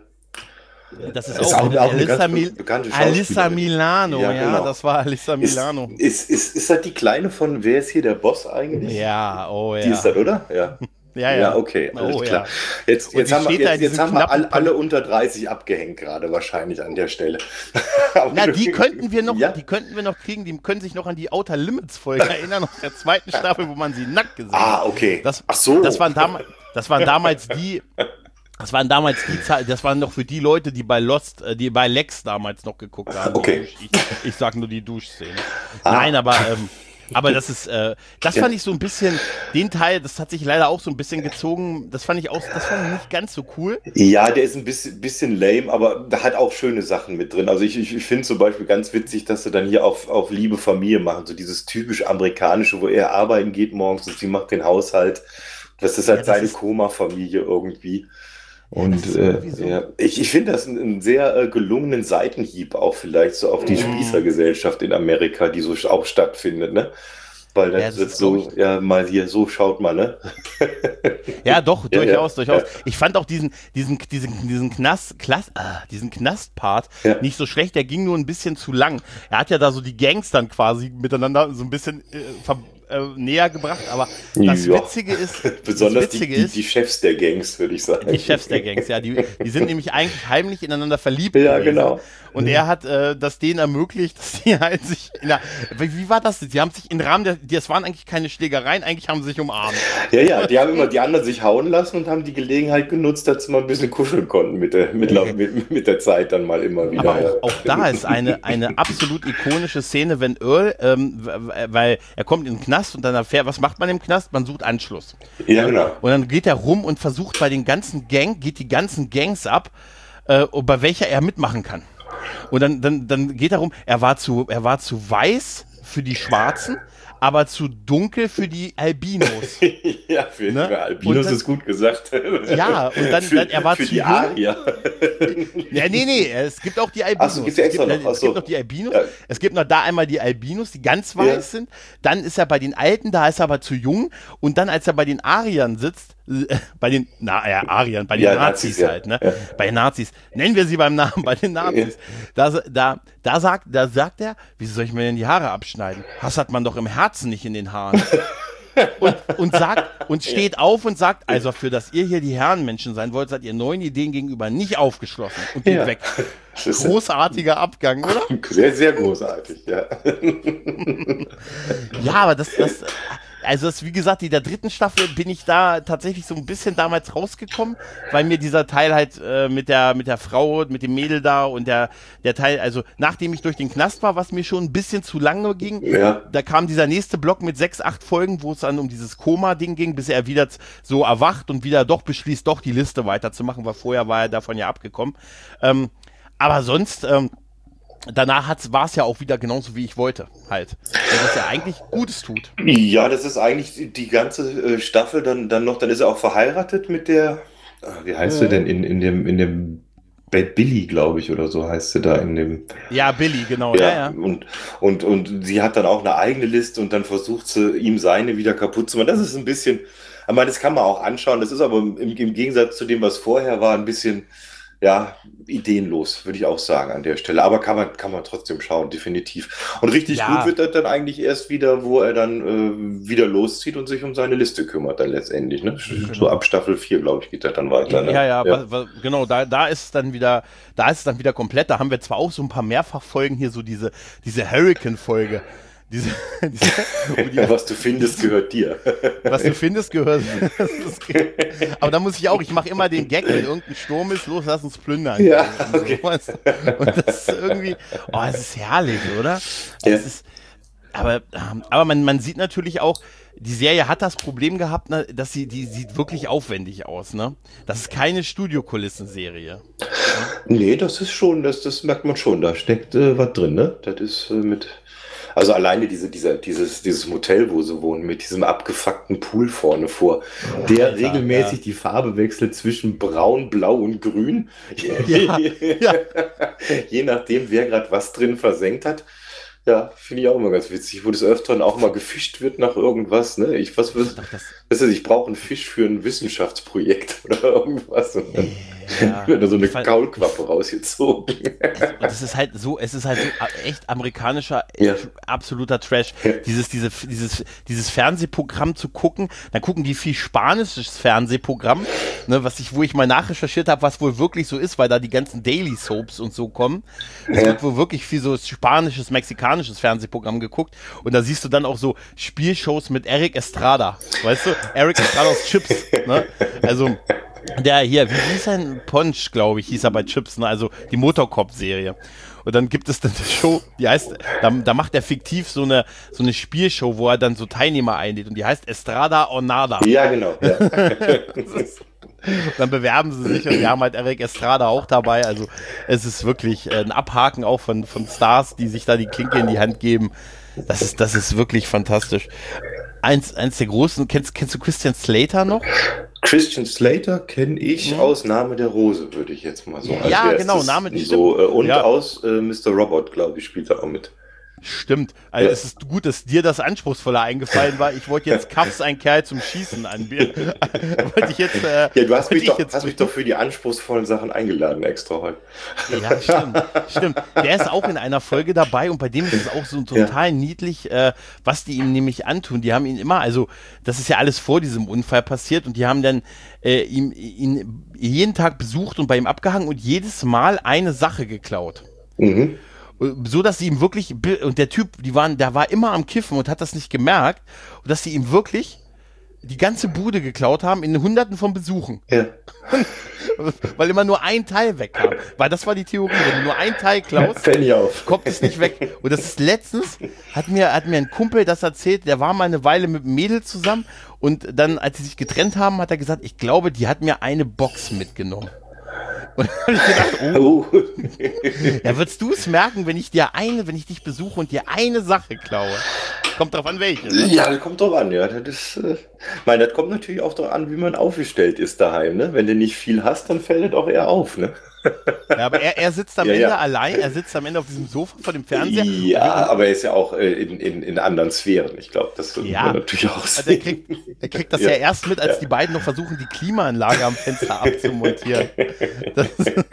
Das ist, Ist auch, auch- eine auch eine Alyssa, ganz Mil bekannte Alyssa Schauspielerin. Milano, ja, Ja, genau. das war Alyssa Ist, Milano. ist, ist, ist das die Kleine von, wer ist hier der Boss eigentlich? Ja, oh ja. Die ist das, oder? Ja. ja, ja. Ja, okay, alles Oh, klar. ja. Jetzt, Und jetzt die haben wir, steht da jetzt, in jetzt diesem haben wir knappen alle, alle unter dreißig abgehängt gerade wahrscheinlich an der Stelle. Aber Na, du- die könnten wir noch, Ja? die könnten wir noch kriegen, die können sich noch an die Outer Limits Folge erinnern, aus der zweiten Staffel, wo man sie nackt gesehen hat. Ah, okay. Das, Ach so. das waren damals, das waren damals die, das waren damals die Zeit, das waren noch für die Leute, die bei Lost, äh, die bei Lex damals noch geguckt haben. Okay. Die Dusch- Ich, ich sag nur die Duschszene. Nein, aber, ähm, aber das ist, äh, das Ja. fand ich so ein bisschen, den Teil, das hat sich leider auch so ein bisschen gezogen, das fand ich auch, das fand ich nicht ganz so cool. Ja, der ist ein bisschen, bisschen lame, aber da hat auch schöne Sachen mit drin. Also ich, ich, ich finde zum Beispiel ganz witzig, dass sie dann hier auf, auf Liebe Familie machen, so dieses typisch amerikanische, wo er arbeiten geht morgens und sie macht den Haushalt. Das ist halt Ja, das seine ist- Koma-Familie irgendwie. das Und ist äh, irgendwie so. ja, ich, ich finde das einen, einen sehr äh, gelungenen Seitenhieb auch vielleicht so auf die Mhm. Spießergesellschaft in Amerika, die so auch stattfindet, ne? Weil dann Ja, das wird ist, so, glaub ja, mal hier, so schaut mal, ne? Ja, doch, Ja, durchaus, ja, durchaus. ja. Ich fand auch diesen, diesen, diesen, diesen Knast, Klass, ah, diesen Knastpart Ja. nicht so schlecht, der ging nur ein bisschen zu lang. Er hat ja da so die Gangs dann quasi miteinander so ein bisschen äh, ver, äh, näher gebracht, aber das Ja. Witzige ist, Besonders das die, Witzige die, ist, die Chefs der Gangs, würde ich sagen. die Chefs der Gangs, ja, die, die sind nämlich eigentlich heimlich ineinander verliebt Ja, gewesen. genau. Und er hat äh, das denen ermöglicht, dass die halt sich in der, wie, wie war das? Die haben sich im Rahmen der, das waren eigentlich keine Schlägereien, eigentlich haben sie sich umarmt. Ja, ja, die haben immer die anderen sich hauen lassen und haben die Gelegenheit genutzt, dass sie mal ein bisschen kuscheln konnten mit der, mit, mit, mit der Zeit dann mal immer wieder. Aber auch, auch da ist eine, eine absolut ikonische Szene, wenn Earl, ähm, w- weil er kommt in den Knast und dann erfährt, was macht man im Knast? Man sucht Anschluss. Ja, genau. Und dann geht er rum und versucht bei den ganzen Gang, geht die ganzen Gangs ab, äh, bei welcher er mitmachen kann. Und dann, dann, dann geht er rum, er war zu, er war zu weiß für die Schwarzen, aber zu dunkel für die Albinos. Ja, für Ne? für Albinos Und dann- ist gut gesagt. Ja, und dann- für, dann- er war für zu die jung. Arier. Ja, nee, nee, es gibt auch die Albinos. Ach so, gibt's ja extra es, gibt, noch. Ach es gibt so. noch die Albinos. Ja. Es gibt noch da einmal die Albinos, die ganz weiß Ja. sind. Dann ist er bei den Alten, da ist er aber zu jung. Und dann, als er bei den Ariern sitzt, äh, bei den, na ja, Ariern, bei den Ja, Nazis, Nazis, ja. halt, ne? Ja. Bei den Nazis. Nennen wir sie beim Namen, bei den Nazis. Da, da, da, sagt, da sagt er, wieso soll ich mir denn die Haare abschneiden? Hass hat man doch im Herzen, nicht in den Haaren. Und, und sagt und steht auf und sagt, also für dass ihr hier die Herrenmenschen sein wollt, seid ihr neuen Ideen gegenüber nicht aufgeschlossen und geht Ja. weg. Das ist Großartiger Abgang, oder? sehr, sehr großartig, ja. Ja, aber das, das, also das, wie gesagt, in der dritten Staffel bin ich da tatsächlich so ein bisschen damals rausgekommen, weil mir dieser Teil halt äh, mit der mit der Frau, mit dem Mädel da und der der Teil, also nachdem ich durch den Knast war, was mir schon ein bisschen zu lange ging, Ja. da kam dieser nächste Block mit sechs, acht Folgen, wo es dann um dieses Koma-Ding ging, bis er wieder so erwacht und wieder doch beschließt, doch die Liste weiterzumachen, weil vorher war er davon ja abgekommen. Ähm, aber sonst, ähm, danach war es ja auch wieder genauso, wie ich wollte, halt. Was ja eigentlich Gutes tut. Ja, das ist eigentlich die ganze äh, Staffel dann, dann noch, dann ist er auch verheiratet mit der, ah, wie heißt Mhm. sie denn, in, in dem, in dem Bad Billy, glaube ich, oder so heißt sie da in dem. Ja, Billy, genau, Ja, ja, ja. und, und, und sie hat dann auch eine eigene Liste und dann versucht sie, ihm seine wieder kaputt zu machen. Das ist ein bisschen, ich meine, das kann man auch anschauen, das ist aber im, im Gegensatz zu dem, was vorher war, ein bisschen, ja, ideenlos, würde ich auch sagen an der Stelle. Aber kann man, kann man trotzdem schauen, definitiv. Und richtig Ja. gut wird das dann eigentlich erst wieder, wo er dann äh, wieder loszieht und sich um seine Liste kümmert dann letztendlich. Ne? So ab Staffel vier, glaube ich, geht das dann weiter. Ne? Ja, ja, wa- wa- genau, da, da ist es dann wieder, da ist es dann wieder komplett. Da haben wir zwar auch so ein paar Mehrfachfolgen hier, so diese, diese Hurricane-Folge. Diese, diese, wo die, Was du findest, gehört dir. was du findest, gehört. Das ist, aber da muss ich auch, ich mache immer den Gag, wenn irgendein Sturm ist, los, lass uns plündern. Ja, und, okay. sowas. Und das ist irgendwie, oh, es ist herrlich, oder? Ja. Es ist, aber ähm, aber man, man sieht natürlich auch, die Serie hat das Problem gehabt, ne, dass sie, die sieht wirklich aufwendig aus, ne? Das ist keine Studiokulissen-Serie. Nee, das ist schon, das, das merkt man schon, da steckt äh, was drin, ne? Das ist äh, mit. Also alleine diese, dieser, dieses, dieses Motel, wo sie wohnen, mit diesem abgefuckten Pool vorne vor, der Alter, regelmäßig ja. die Farbe wechselt zwischen Braun, Blau und Grün. Ja, ja. Je nachdem, wer gerade was drin versenkt hat. Ja, finde ich auch immer ganz witzig, wo des Öfteren auch mal gefischt wird nach irgendwas. Ne? Ich, was, was, Doch, das, weißt du, ich brauche einen Fisch für ein Wissenschaftsprojekt oder irgendwas. Und dann ja. wird da so eine Ich fand- Kaulquappe rausgezogen. Und es ist halt so, es ist halt so a- echt amerikanischer, Ja. tr- absoluter Trash. Ja. Dieses, diese, dieses, dieses Fernsehprogramm zu gucken, dann gucken die viel spanisches Fernsehprogramm, ne, was ich, wo ich mal nachrecherchiert habe, was wohl wirklich so ist, weil da die ganzen Daily Soaps und so kommen. Es Ja. wird wohl wirklich viel so spanisches, mexikanisches Fernsehprogramm geguckt und da siehst du dann auch so Spielshows mit Eric Estrada, weißt du? Eric Estrada aus Chips, ne? Also der hier, wie hieß ein Ponch, glaube ich, hieß er bei Chips, ne? Also die Motorcop-Serie. Und dann gibt es dann eine Show, die heißt, da, da macht er fiktiv so eine, so eine Spielshow, wo er dann so Teilnehmer einlädt und die heißt Estrada or Nada. Ja, genau. Ja. Dann bewerben sie sich und wir haben halt Eric Estrada auch dabei. Also es ist wirklich äh, ein Abhaken auch von, von Stars, die sich da die Klinke in die Hand geben. Das ist, das ist wirklich fantastisch. Eins, eins der großen, kennst, kennst du Christian Slater noch? Christian Slater kenne ich Mhm. aus Name der Rose, würde ich jetzt mal so als Ja, erstes genau, Name- so äh, Und Ja. aus äh, Mister Robot, glaube ich, spielt er auch mit. Stimmt. Also Ja. es ist gut, dass dir das Anspruchsvoller eingefallen war. Ich wollte jetzt Kaffs ein Kerl zum Schießen anbieten. wollte ich jetzt, äh, Ja, du hast wollte mich, ich doch, jetzt hast mich doch für die anspruchsvollen Sachen eingeladen extra heute. Ja, stimmt, stimmt. Der ist auch in einer Folge dabei und bei dem ist es auch so total niedlich, äh, was die ihm nämlich antun. Die haben ihn immer, also das ist ja alles vor diesem Unfall passiert und die haben dann äh, ihm, ihn jeden Tag besucht und bei ihm abgehangen und jedes Mal eine Sache geklaut. Mhm. So, dass sie ihm wirklich, und der Typ, die waren, der war immer am Kiffen und hat das nicht gemerkt, und dass sie ihm wirklich die ganze Bude geklaut haben in Hunderten von Besuchen. Ja. Weil immer nur ein Teil wegkam. Weil das war die Theorie, wenn du nur ein Teil klaust, Fällt nicht auf. kommt es nicht weg. Und das ist letztens, hat mir, hat mir ein Kumpel das erzählt, der war mal eine Weile mit einem Mädel zusammen und dann, als sie sich getrennt haben, hat er gesagt, ich glaube, die hat mir eine Box mitgenommen. Und dann habe ich gedacht, oh, Oh. ja, würdest du es merken, wenn ich dir eine, wenn ich dich besuche und dir eine Sache klaue? Kommt drauf an, welche. Ne? Ja, das kommt drauf an, ja. Das ist, äh, ich meine, das kommt natürlich auch drauf an, wie man aufgestellt ist daheim, ne? Wenn du nicht viel hast, dann fällt das auch eher auf, ne? Ja, aber er, er sitzt am Ja, Ende ja. allein, er sitzt am Ende auf diesem Sofa vor dem Fernseher. Ja, aber er ist ja auch äh, in, in, in anderen Sphären. Ich glaube, das wird Ja. man natürlich auch Also er sehen. kriegt, er kriegt das Ja. ja. erst mit, als Ja. die beiden noch versuchen, die Klimaanlage am Fenster abzumontieren. Das,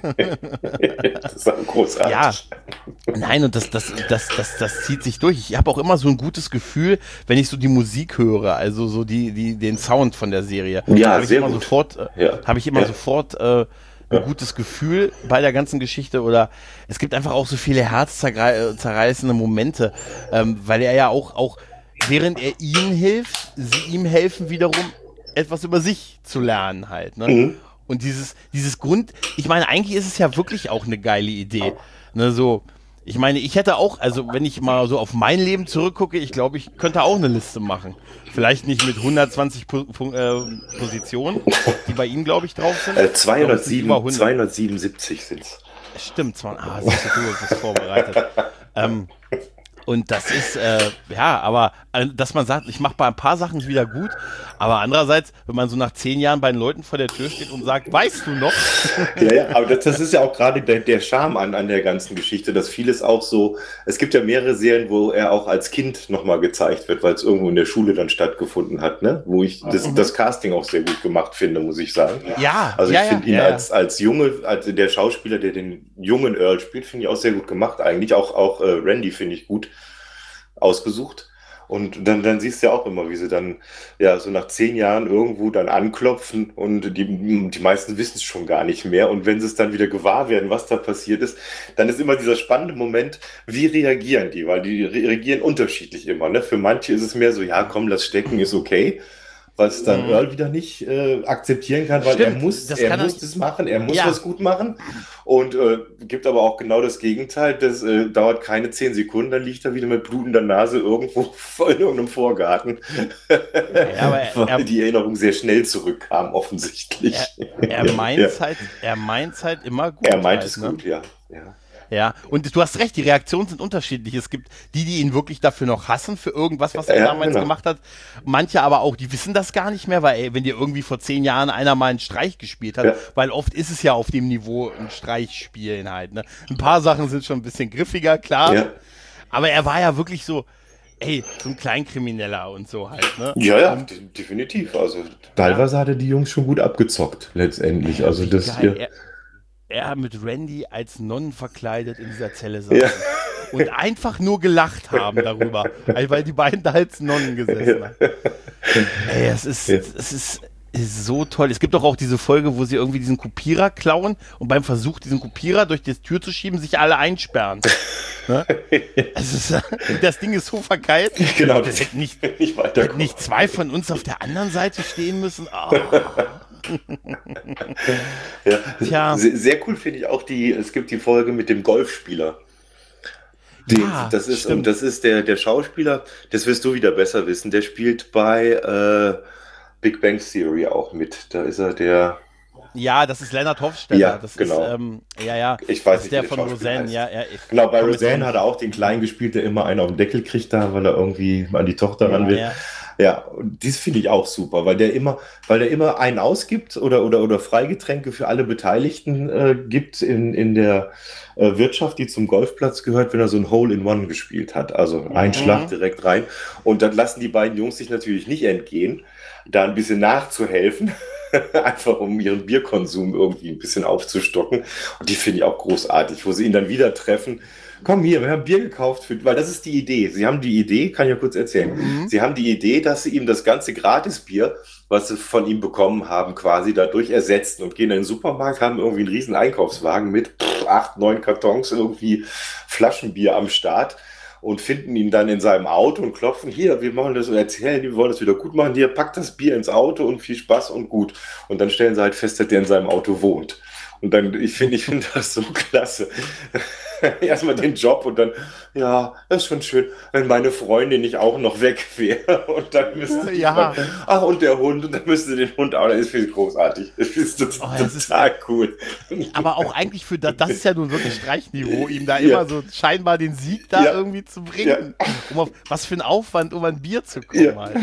Das ist auch großartig. ja, nein, und das, das, das, das, das zieht sich durch. Ich habe auch immer so ein gutes Gefühl, wenn ich so die Musik höre, also so die, die, den Sound von der Serie. Ja, habe ich sehr immer gut. sofort, äh, Ja. habe ich immer Ja. sofort äh, ein gutes Gefühl bei der ganzen Geschichte oder es gibt einfach auch so viele herzzerreißende Momente, ähm, weil er ja auch, auch während er ihnen hilft, sie ihm helfen wiederum etwas über sich zu lernen halt, ne? Mhm. Und dieses, dieses Grund, ich meine, eigentlich ist es ja wirklich auch eine geile Idee, ne, so, ich meine, ich hätte auch, also wenn ich mal so auf mein Leben zurückgucke, ich glaube, ich könnte auch eine Liste machen. Vielleicht nicht mit hundertzwanzig po po äh, Positionen, die bei ihm, glaube ich, drauf sind. Äh, Ich glaube, es sind über zweihundertsieben, hundert. zweihundertsiebenundsiebzig sind es. Stimmt, zwar, ah, siehst du, du hast was vorbereitet. ähm, Und das ist, äh, ja, aber, äh, dass man sagt, ich mache bei ein paar Sachen wieder gut, aber andererseits, wenn man so nach zehn Jahren bei den Leuten vor der Tür steht und sagt, weißt du noch? Ja, ja, aber das, das ist ja auch gerade der, der Charme an, an der ganzen Geschichte, dass vieles auch so, es gibt ja mehrere Serien, wo er auch als Kind nochmal gezeigt wird, weil es irgendwo in der Schule dann stattgefunden hat, ne? Wo ich das, mhm. das Casting auch sehr gut gemacht finde, muss ich sagen. Ja, also ich ja, finde ja, ihn ja, als, als Junge, als der Schauspieler, der den jungen Earl spielt, finde ich auch sehr gut gemacht eigentlich. Auch, auch äh, Randy finde ich gut ausgesucht. Und dann, dann siehst du ja auch immer, wie sie dann ja so nach zehn Jahren irgendwo dann anklopfen und die, die meisten wissen es schon gar nicht mehr. Und wenn sie es dann wieder gewahr werden, was da passiert ist, dann ist immer dieser spannende Moment, wie reagieren die? Weil die reagieren unterschiedlich immer. Ne? Für manche ist es mehr so, ja komm, lass stecken, ist okay. Was dann mhm. Earl wieder nicht äh, akzeptieren kann, weil Stimmt, er muss, er muss er, das machen, er muss ja. was gut machen und äh, gibt aber auch genau das Gegenteil, das äh, dauert keine zehn Sekunden, dann liegt er wieder mit blutender Nase irgendwo in irgendeinem Vorgarten, ja, aber er, weil er, die Erinnerung sehr schnell zurückkam, offensichtlich. Er, er meint es ja. halt, er meint's halt immer gut. Er meint halt, es ne? gut, ja. ja. Ja, und du hast recht, die Reaktionen sind unterschiedlich. Es gibt die, die ihn wirklich dafür noch hassen, für irgendwas, was er ja, damals genau. gemacht hat. Manche aber auch, die wissen das gar nicht mehr, weil ey, wenn dir irgendwie vor zehn Jahren einer mal einen Streich gespielt hat, ja. weil oft ist es ja auf dem Niveau ein Streichspielen halt. Ne? Ein paar Sachen sind schon ein bisschen griffiger, klar. Ja. Aber er war ja wirklich so, ey, so ein Kleinkrimineller und so halt. Ne? Ja, ja, und definitiv. Also teilweise ja. hat er die Jungs schon gut abgezockt, letztendlich. Also das geil, er, er mit Randy als Nonnen verkleidet in dieser Zelle saß ja. und einfach nur gelacht haben darüber, weil die beiden da als Nonnen gesessen haben. Ey, es ist, ja. es ist, ist so toll. Es gibt doch auch diese Folge, wo sie irgendwie diesen Kopierer klauen und beim Versuch, diesen Kopierer durch die Tür zu schieben, sich alle einsperren. Ne? Es ist, das Ding ist so verkeilt. Genau. Das hätte nicht, nicht, hätte nicht zwei von uns auf der anderen Seite stehen müssen. Oh. ja. Tja. Sehr, sehr cool finde ich auch die, es gibt die Folge mit dem Golfspieler. Den, ah, das ist, und das ist der, der Schauspieler, das wirst du wieder besser wissen, der spielt bei äh, Big Bang Theory auch mit. Da ist er der. Ja, das ist Leonard Hofstadter. Ja, das genau. Ist, ähm, ja, ja. Ich weiß das nicht, der von Roseanne. Ja, ja, genau, bei Roseanne hat er auch den Kleinen gespielt, der immer einen auf den Deckel kriegt da, weil er irgendwie an die Tochter ran will. Ja. Ja, und das finde ich auch super, weil der immer, weil der immer einen ausgibt oder, oder, oder Freigetränke für alle Beteiligten äh, gibt in, in der äh, Wirtschaft, die zum Golfplatz gehört, wenn er so ein Hole-in-One gespielt hat. Also ein mhm. Schlag direkt rein. Und dann lassen die beiden Jungs sich natürlich nicht entgehen, da ein bisschen nachzuhelfen. Einfach um ihren Bierkonsum irgendwie ein bisschen aufzustocken. Und die finde ich auch großartig, wo sie ihn dann wieder treffen. Komm hier, wir haben Bier gekauft, für, weil das ist die Idee. Sie haben die Idee, kann ich ja kurz erzählen. Mhm. Sie haben die Idee, dass sie ihm das ganze Gratisbier, was sie von ihm bekommen haben, quasi dadurch ersetzen und gehen in den Supermarkt, haben irgendwie einen riesen Einkaufswagen mit pff, acht, neun Kartons irgendwie Flaschenbier am Start und finden ihn dann in seinem Auto und klopfen, hier, wir machen das und erzählen, wir wollen das wieder gut machen, hier, packt das Bier ins Auto und viel Spaß und gut. Und dann stellen sie halt fest, dass der in seinem Auto wohnt. Und dann, ich finde, ich finde das so klasse. Erstmal den Job und dann, ja, das ist schon schön, wenn meine Freundin nicht auch noch weg wäre. Und dann müsste ja. man, ach, und der Hund, und dann müsste den Hund auch, das ist großartig. Das ist total, oh, das total ist, cool. Aber auch eigentlich für, das, das ist ja nun wirklich Streichniveau, ihm da ja. immer so scheinbar den Sieg da ja. irgendwie zu bringen. Ja. Um auf, was für ein Aufwand, um an Bier zu kommen. Ja. Halt.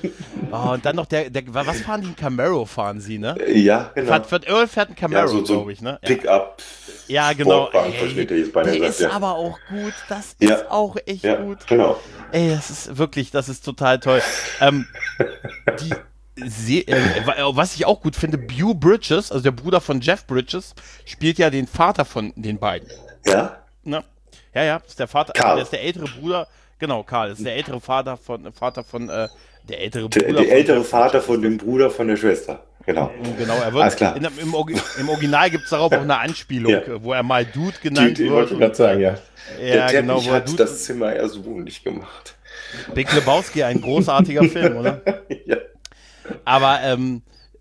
Oh, und dann noch der, der, was fahren die? Ein Camaro fahren sie, ne? Ja, genau. Fährt, fährt, Earl fährt ein Camaro, ja, so, so glaube ich, ne? Pick-up. Ja, genau. Ey, der sagt, ist ja. aber auch gut. Das ja. ist auch echt ja, gut. Genau. Ey, das ist wirklich, das ist total toll. ähm, die Se äh, was ich auch gut finde, Bew Bridges, also der Bruder von Jeff Bridges, spielt ja den Vater von den beiden. Ja? Na? Ja, ja, ist der Vater, Karl. der ist der ältere Bruder, genau, Karl, ist der ältere Vater von, Vater von, äh, der ältere Bruder. Der, der ältere Jeff Vater Bridges. Von dem Bruder von der Schwester. Genau. Genau, er wird, Alles klar. In, im, im Original gibt es darauf auch eine Anspielung, ja. wo er mal Dude genannt die, die wird. Wollte ich gerade sagen, ja. Ja, der genau, Teppich hat Dude das Zimmer eher so wohnlich gemacht. Big Lebowski, ein großartiger Film, oder? Ja. Aber ähm,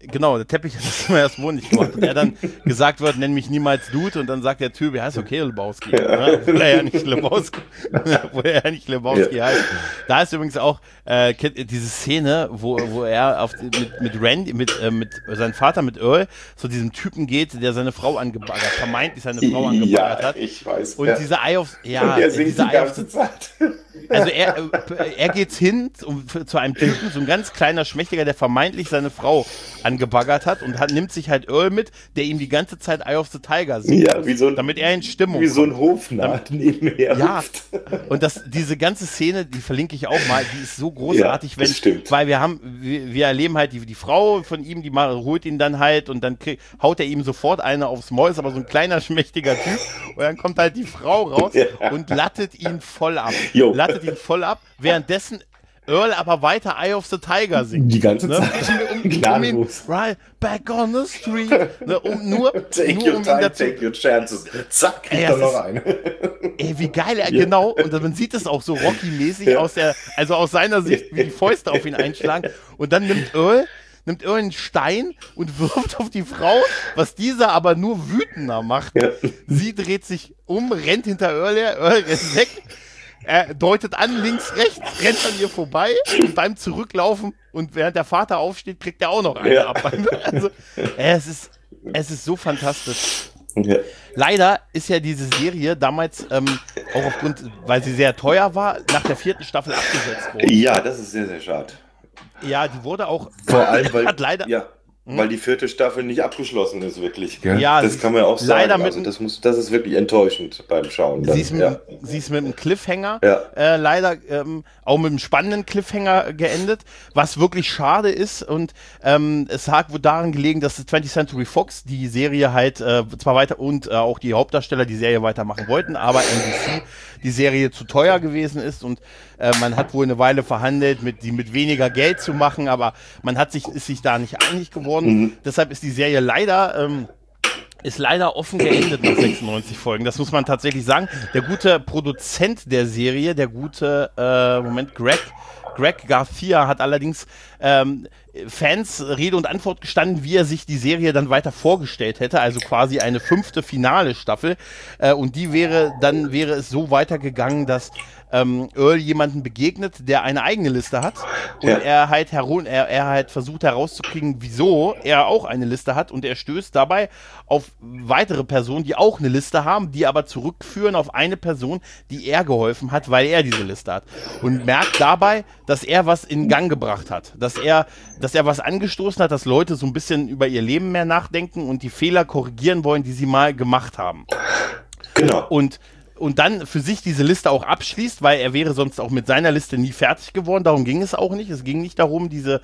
Genau, der Teppich hat das immer erst wohnlich gemacht. Und er dann gesagt wird, nenn mich niemals Dude. Und dann sagt der Typ, er heißt okay Lebowski. Ja. Ne? Obwohl er ja nicht Lebowski, obwohl er ja nicht Lebowski ja. heißt. Da ist übrigens auch äh, diese Szene, wo, wo er auf, mit, mit Randy, mit, äh, mit seinem Vater, mit Earl, zu diesem Typen geht, der seine Frau angebaggert, vermeintlich seine Frau angebaggert ja, hat. ich weiß. Und ja. diese Eye of, ja, und er singt diese die ganze Zeit. Also er, er geht hin um, zu einem Typen, so ein ganz kleiner Schmächtiger, der vermeintlich seine Frau angebaggert hat und hat, nimmt sich halt Earl mit, der ihm die ganze Zeit Eye of the Tiger singt, ja, wie so ein, damit er in Stimmung wie kommt. so ein Hofnarr nebenher. Ja, und das, diese ganze Szene, die verlinke ich auch mal, die ist so großartig, ja, wenn, stimmt. weil wir haben, wir, wir erleben halt die, die Frau von ihm, die mal, holt ihn dann halt und dann krieg, haut er ihm sofort eine aufs Maul, ist aber so ein kleiner, schmächtiger Typ und dann kommt halt die Frau raus ja. und lattet ihn voll ab. Jo. Lattet ihn voll ab, währenddessen Earl aber weiter Eye of the Tiger singt. Die ganze ne? Zeit. Um, um, um ihn, right, back on the street. Ne? Um, nur, take nur your um time, ihn dazu, take your chances. Zack, kriegt ey, er noch ist, eine. Ey, wie geil er, ja. genau. Und man sieht es auch so Rocky-mäßig ja. aus der, also aus seiner Sicht, wie die Fäuste auf ihn einschlagen. Und dann nimmt Earl, nimmt Earl einen Stein und wirft auf die Frau, was dieser aber nur wütender macht. Ja. Sie dreht sich um, rennt hinter Earl her, Earl rennt weg. Er deutet an, links, rechts, rennt an ihr vorbei und beim Zurücklaufen und während der Vater aufsteht, kriegt er auch noch eine ja. ab. Also, es ist, es ist so fantastisch. Ja. Leider ist ja diese Serie damals ähm, auch aufgrund, weil sie sehr teuer war, nach der vierten Staffel abgesetzt worden. Ja, das ist sehr, sehr schade. Ja, die wurde auch... Vor allem, weil... hat leider, ja. Hm? Weil die vierte Staffel nicht abgeschlossen ist, wirklich. Gell? Ja, das kann man ja auch sagen. Leider also das, muss, das ist wirklich enttäuschend beim Schauen. Dann. Sie, ist mit, ja. sie ist mit einem Cliffhanger, ja. äh, leider ähm, auch mit einem spannenden Cliffhanger geendet, was wirklich schade ist. Und ähm, es hat wohl daran gelegen, dass die twentieth Century Fox die Serie halt äh, zwar weiter und äh, auch die Hauptdarsteller die Serie weitermachen wollten, aber N B C die Serie zu teuer gewesen ist und äh, man hat wohl eine Weile verhandelt, mit, die mit weniger Geld zu machen, aber man hat sich, ist sich da nicht einig geworden. Mhm. Deshalb ist die Serie leider, ähm, ist leider offen geendet nach sechsundneunzig Folgen. Das muss man tatsächlich sagen. Der gute Produzent der Serie, der gute, äh, Moment, Greg, Greg Garcia hat allerdings ähm, Fans Rede und Antwort gestanden, wie er sich die Serie dann weiter vorgestellt hätte, also quasi eine fünfte finale Staffel äh, und die wäre, dann wäre es so weitergegangen, dass ähm, Earl jemanden begegnet, der eine eigene Liste hat und ja. er halt herum, er, er halt versucht herauszukriegen, wieso er auch eine Liste hat und er stößt dabei auf weitere Personen, die auch eine Liste haben, die aber zurückführen auf eine Person, die er geholfen hat, weil er diese Liste hat und merkt dabei, dass er was in Gang gebracht hat, dass er, dass er was angestoßen hat, dass Leute so ein bisschen über ihr Leben mehr nachdenken und die Fehler korrigieren wollen, die sie mal gemacht haben. Genau. Und und dann für sich diese Liste auch abschließt, weil er wäre sonst auch mit seiner Liste nie fertig geworden. Darum ging es auch nicht. Es ging nicht darum, diese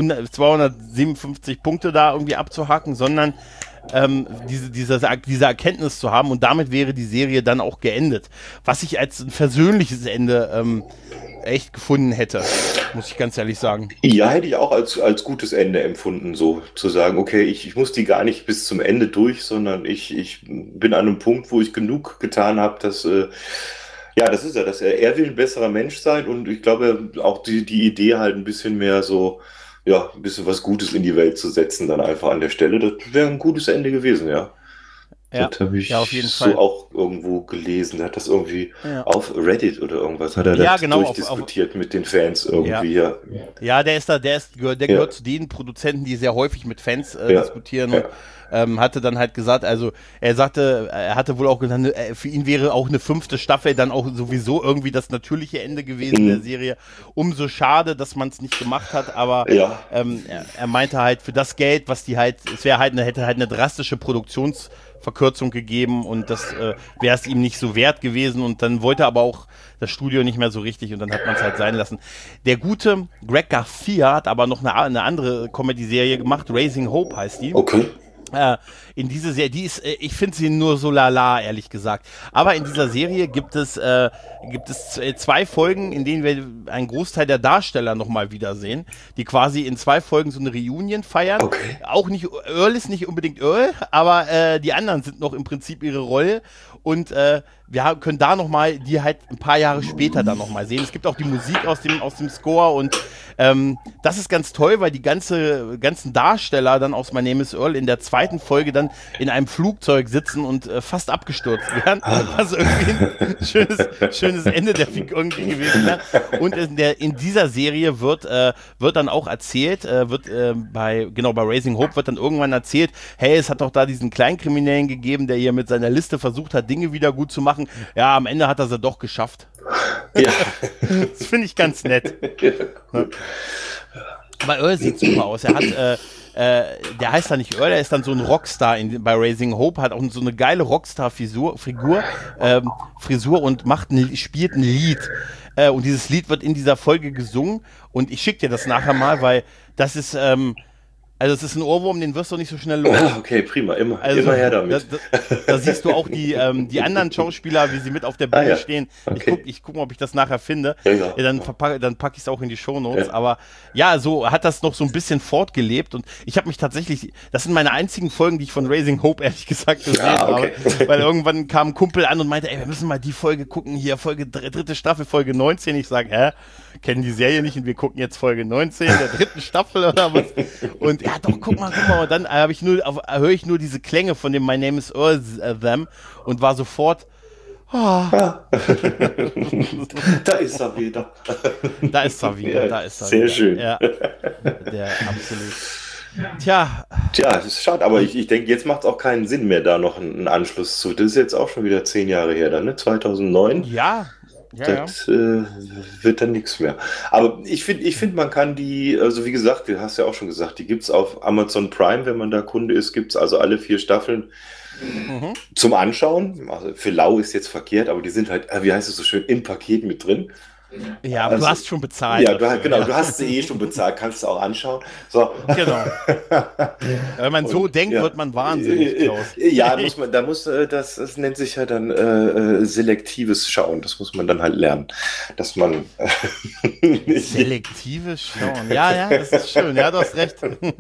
zweihundertsiebenundfünfzig Punkte da irgendwie abzuhaken, sondern ähm, diese, diese, diese Erkenntnis zu haben. Und damit wäre die Serie dann auch geendet. Was ich als ein versöhnliches Ende ähm, echt gefunden hätte, muss ich ganz ehrlich sagen. Ja, hätte ich auch als, als gutes Ende empfunden, so zu sagen, okay, ich, ich muss die gar nicht bis zum Ende durch, sondern ich, ich bin an einem Punkt, wo ich genug getan habe, dass, äh, ja, das ist ja, dass er, er will ein besserer Mensch sein und ich glaube auch die, die Idee halt ein bisschen mehr so, ja, ein bisschen was Gutes in die Welt zu setzen dann einfach an der Stelle, das wäre ein gutes Ende gewesen, ja. Ja, das habe ich ja, auf jeden so Fall. auch irgendwo gelesen. Er hat das irgendwie ja. auf Reddit oder irgendwas hat er ja, das genau, durchdiskutiert auf, auf, mit den Fans irgendwie. Ja, ja. ja der ist da, der ist, der gehört ja. zu den Produzenten, die sehr häufig mit Fans äh, ja. diskutieren und ja. ähm, hatte dann halt gesagt, also er sagte, er hatte wohl auch gesagt, für ihn wäre auch eine fünfte Staffel dann auch sowieso irgendwie das natürliche Ende gewesen mhm. der Serie. Umso schade, dass man es nicht gemacht hat, aber ja. ähm, er, er meinte halt für das Geld, was die halt, es wäre halt eine, hätte halt eine drastische Produktions Verkürzung gegeben und das äh, wäre es ihm nicht so wert gewesen und dann wollte aber auch das Studio nicht mehr so richtig und dann hat man es halt sein lassen. Der gute Greg Garcia hat aber noch eine, eine andere Comedy-Serie gemacht, Raising Hope heißt die. Okay. Äh, in diese Serie, die ist, äh, ich finde sie nur so lala, ehrlich gesagt. Aber in dieser Serie gibt es, äh, gibt es z- zwei Folgen, in denen wir einen Großteil der Darsteller nochmal wiedersehen, die quasi in zwei Folgen so eine Reunion feiern. Okay. Auch nicht, Earl ist nicht unbedingt Earl, aber äh, die anderen sind noch im Prinzip ihre Rolle und äh, wir haben, können da nochmal die halt ein paar Jahre später dann nochmal sehen. Es gibt auch die Musik aus dem, aus dem Score und ähm, das ist ganz toll, weil die ganze, ganzen Darsteller dann aus My Name is Earl in der zweiten Folge dann in einem Flugzeug sitzen und äh, fast abgestürzt werden, was irgendwie ein schönes, schönes Ende der Figur irgendwie gewesen wäre. Und in, der, in dieser Serie wird, äh, wird dann auch erzählt, äh, wird äh, bei, genau bei Raising Hope wird dann irgendwann erzählt, hey, es hat doch da diesen Kleinkriminellen gegeben, der hier mit seiner Liste versucht hat, Dinge wieder gut zu machen. Ja, am Ende hat er sie doch geschafft. Ja. Das finde ich ganz nett. Ja, aber Earl sieht super aus. Er hat, äh, äh, der heißt da nicht Earl, er ist dann so ein Rockstar in, bei Raising Hope, hat auch so eine geile Rockstar-Figur, Figur, ähm, Frisur und macht ein, spielt ein Lied. Äh, und dieses Lied wird in dieser Folge gesungen und ich schicke dir das nachher mal, weil das ist, ähm, also es ist ein Ohrwurm, den wirst du nicht so schnell los. Okay, prima, immer, also, immer her damit. Da, da, da siehst du auch die, ähm, die anderen Schauspieler, wie sie mit auf der Bühne ah, ja. stehen. Okay. Ich gucke, ich guck mal, ob ich das nachher finde. Ja, ja. Ja, dann verpack, dann packe ich es auch in die Shownotes. Ja. Aber ja, so hat das noch so ein bisschen fortgelebt. Und ich habe mich tatsächlich, das sind meine einzigen Folgen, die ich von Raising Hope ehrlich gesagt gesehen ja, okay. habe. Weil irgendwann kam ein Kumpel an und meinte, ey, wir müssen mal die Folge gucken, hier Folge dritte Staffel, Folge neunzehn. Ich sage, hä? Kennen die Serie nicht und wir gucken jetzt Folge neunzehn der dritten Staffel oder was? Und ja, doch, guck mal, guck mal. Und dann habe ich nur, höre ich nur diese Klänge von dem My Name is Earl uh, Them und war sofort. Oh. Ja. Da ist er wieder. Da ist er wieder, da ist er Sehr wieder. schön. Ja, der absolut. Tja. Tja, das ist schade, aber ich, ich denke, jetzt macht es auch keinen Sinn mehr, da noch einen Anschluss zu. Das ist jetzt auch schon wieder zehn Jahre her, dann, ne? zweitausendneun. Ja. Ja, das ja. Äh, wird dann nichts mehr. Aber ich finde, ich find, man kann die, also wie gesagt, du hast ja auch schon gesagt, die gibt es auf Amazon Prime, wenn man da Kunde ist, gibt es also alle vier Staffeln mhm. zum Anschauen. Also für lau ist jetzt verkehrt, aber die sind halt, wie heißt es so schön, im Paket mit drin. Ja, aber also, du hast schon bezahlt. Ja, du, genau, ja. du hast sie eh schon bezahlt, kannst du auch anschauen. So. Genau. Wenn man so und, denkt, ja. wird man wahnsinnig, Klaus. Ja, muss man, da muss, das, das nennt sich ja dann äh, selektives Schauen. Das muss man dann halt lernen. Dass man äh, selektives Schauen, ja, ja, das ist schön, ja, du hast recht.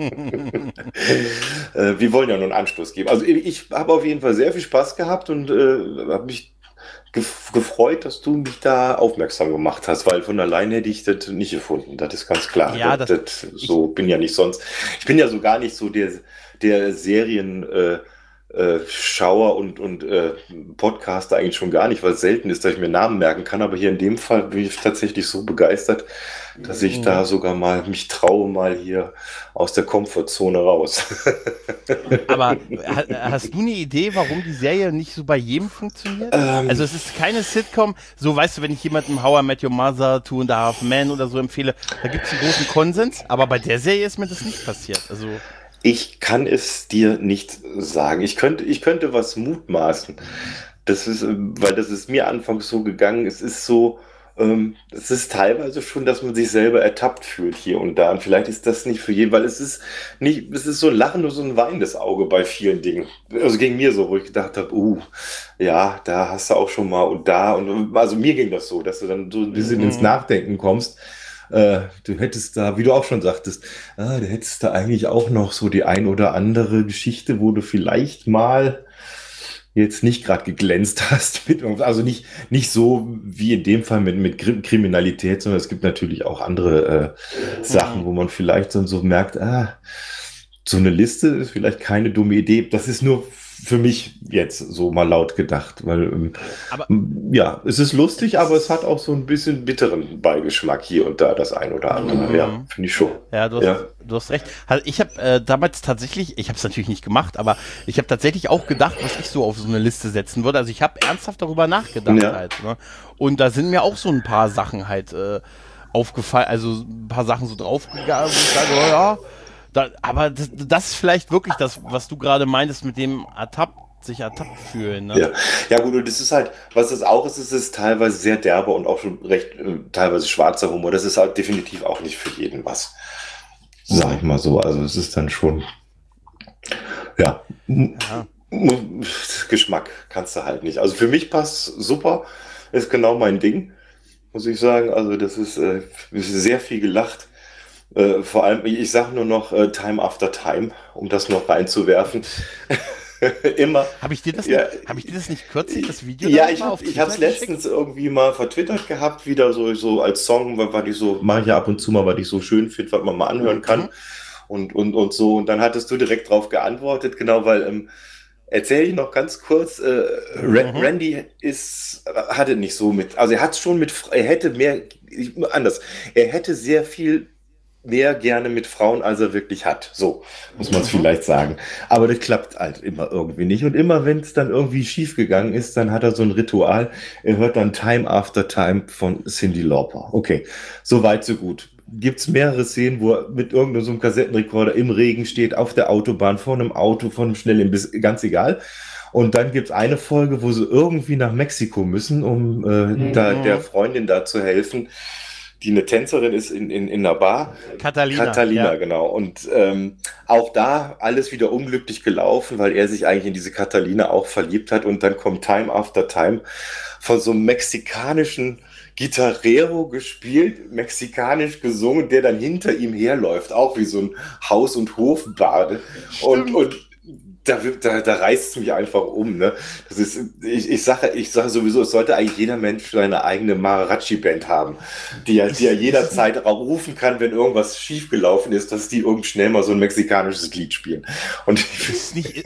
äh, wir wollen ja nur einen Anschluss geben. Also ich, ich habe auf jeden Fall sehr viel Spaß gehabt und äh, habe mich gefreut, dass du mich da aufmerksam gemacht hast, weil von alleine hätte ich das nicht gefunden. Das ist ganz klar. Ja, das, das, so bin ja nicht sonst. Ich bin ja so gar nicht so der, der Serien äh, äh, Schauer und, und äh, Podcaster eigentlich schon gar nicht, weil es selten ist, dass ich mir Namen merken kann. Aber hier in dem Fall bin ich tatsächlich so begeistert, dass ich mhm. da sogar mal mich traue, mal hier aus der Komfortzone raus. Aber hast du eine Idee, warum die Serie nicht so bei jedem funktioniert? Ähm, also es ist keine Sitcom, so weißt du, wenn ich jemandem How I Met Your Mother, Two and a Half Men oder so empfehle, da gibt es einen großen Konsens, aber bei der Serie ist mir das nicht passiert. Also ich kann es dir nicht sagen. Ich könnte, ich könnte was mutmaßen. Das ist, weil das ist mir anfangs so gegangen. Es ist so, ähm, es ist teilweise schon, dass man sich selber ertappt fühlt hier und da. Und vielleicht ist das nicht für jeden, weil es ist nicht, es ist so ein Lachen und so ein weinendes Auge bei vielen Dingen. Also ging mir so, wo ich gedacht habe, uh, ja, da hast du auch schon mal und da und also mir ging das so, dass du dann so ein bisschen mhm. ins Nachdenken kommst. Äh, du hättest da, wie du auch schon sagtest, ah, du hättest da eigentlich auch noch so die ein oder andere Geschichte, wo du vielleicht mal jetzt nicht gerade geglänzt hast. Mit, also nicht, nicht so wie in dem Fall mit, mit Kriminalität, sondern es gibt natürlich auch andere äh, Sachen, wo man vielleicht dann so merkt, ah, so eine Liste ist vielleicht keine dumme Idee. Das ist nur für mich jetzt so mal laut gedacht, weil ähm, aber, ja, es ist lustig, aber es hat auch so ein bisschen bitteren Beigeschmack hier und da, das ein oder andere. Mhm. Ja, finde ich schon. Ja, du hast, ja. Du hast recht. Also ich habe äh, damals tatsächlich, ich habe es natürlich nicht gemacht, aber ich habe tatsächlich auch gedacht, was ich so auf so eine Liste setzen würde. Also ich habe ernsthaft darüber nachgedacht ja. halt. Ne? Und da sind mir auch so ein paar Sachen halt äh, aufgefallen, also ein paar Sachen so draufgegangen, wo ich sage, oh, ja, Da, aber das, das ist vielleicht wirklich das, was du gerade meintest mit dem ertappt, sich ertappt fühlen. Ne? Ja. Ja gut, und das ist halt, was es auch ist, es ist teilweise sehr derber und auch schon recht äh, teilweise schwarzer Humor. Das ist halt definitiv auch nicht für jeden was. Sag ich mal so. Also es ist dann schon, ja, ja. Geschmack kannst du halt nicht. Also für mich passt super, ist genau mein Ding, muss ich sagen. Also das ist, äh, sehr viel gelacht. Äh, vor allem, ich sage nur noch äh, Time After Time, um das noch reinzuwerfen. Immer. Habe ich dir das Ja. nicht, habe ich dir das nicht kürzlich, das Video? Ja, dann ich mal habe auf ich hab's Twitter letztens irgendwie mal vertwittert gehabt, wieder so, so als Song, was ich so, mache ich ja ab und zu mal, was ich so schön finde, was man mal anhören kann. Mhm. Und, und, und so. Und dann hattest du direkt drauf geantwortet, genau, weil, ähm, erzähle ich noch ganz kurz, äh, Ra- Mhm. Randy ist, hatte nicht so mit, also er hat schon mit, er hätte mehr, ich, anders, er hätte sehr viel mehr gerne mit Frauen, als er wirklich hat. So muss man es Mhm. vielleicht sagen. Aber das klappt halt immer irgendwie nicht. Und immer wenn es dann irgendwie schief gegangen ist, dann hat er so ein Ritual. Er hört dann Time After Time von Cyndi Lauper. Okay, so weit, so gut. Gibt's mehrere Szenen, wo er mit irgendeinem so einem Kassettenrekorder im Regen steht, auf der Autobahn, vor einem Auto, vor einem Schnellimbiss, ganz egal. Und dann gibt's eine Folge, wo sie irgendwie nach Mexiko müssen, um äh, da der Freundin da zu helfen, die eine Tänzerin ist in, in, in einer Bar. Catalina. Catalina, ja. genau. Und ähm, auch da alles wieder unglücklich gelaufen, weil er sich eigentlich in diese Catalina auch verliebt hat. Und dann kommt Time After Time von so einem mexikanischen Gitarrero gespielt, mexikanisch gesungen, der dann hinter ihm herläuft, auch wie so ein Haus- und Hofbade. Und, und da, wird- da, da reißt es mich einfach um. Ne? Das ist, ich, ich sage ich sage sowieso, es sollte eigentlich jeder Mensch seine eigene Mariachi-Band haben, die er, die er jederzeit rufen kann, wenn irgendwas schiefgelaufen ist, dass die irgend schnell mal so ein mexikanisches Lied spielen. Und ich Ist nicht,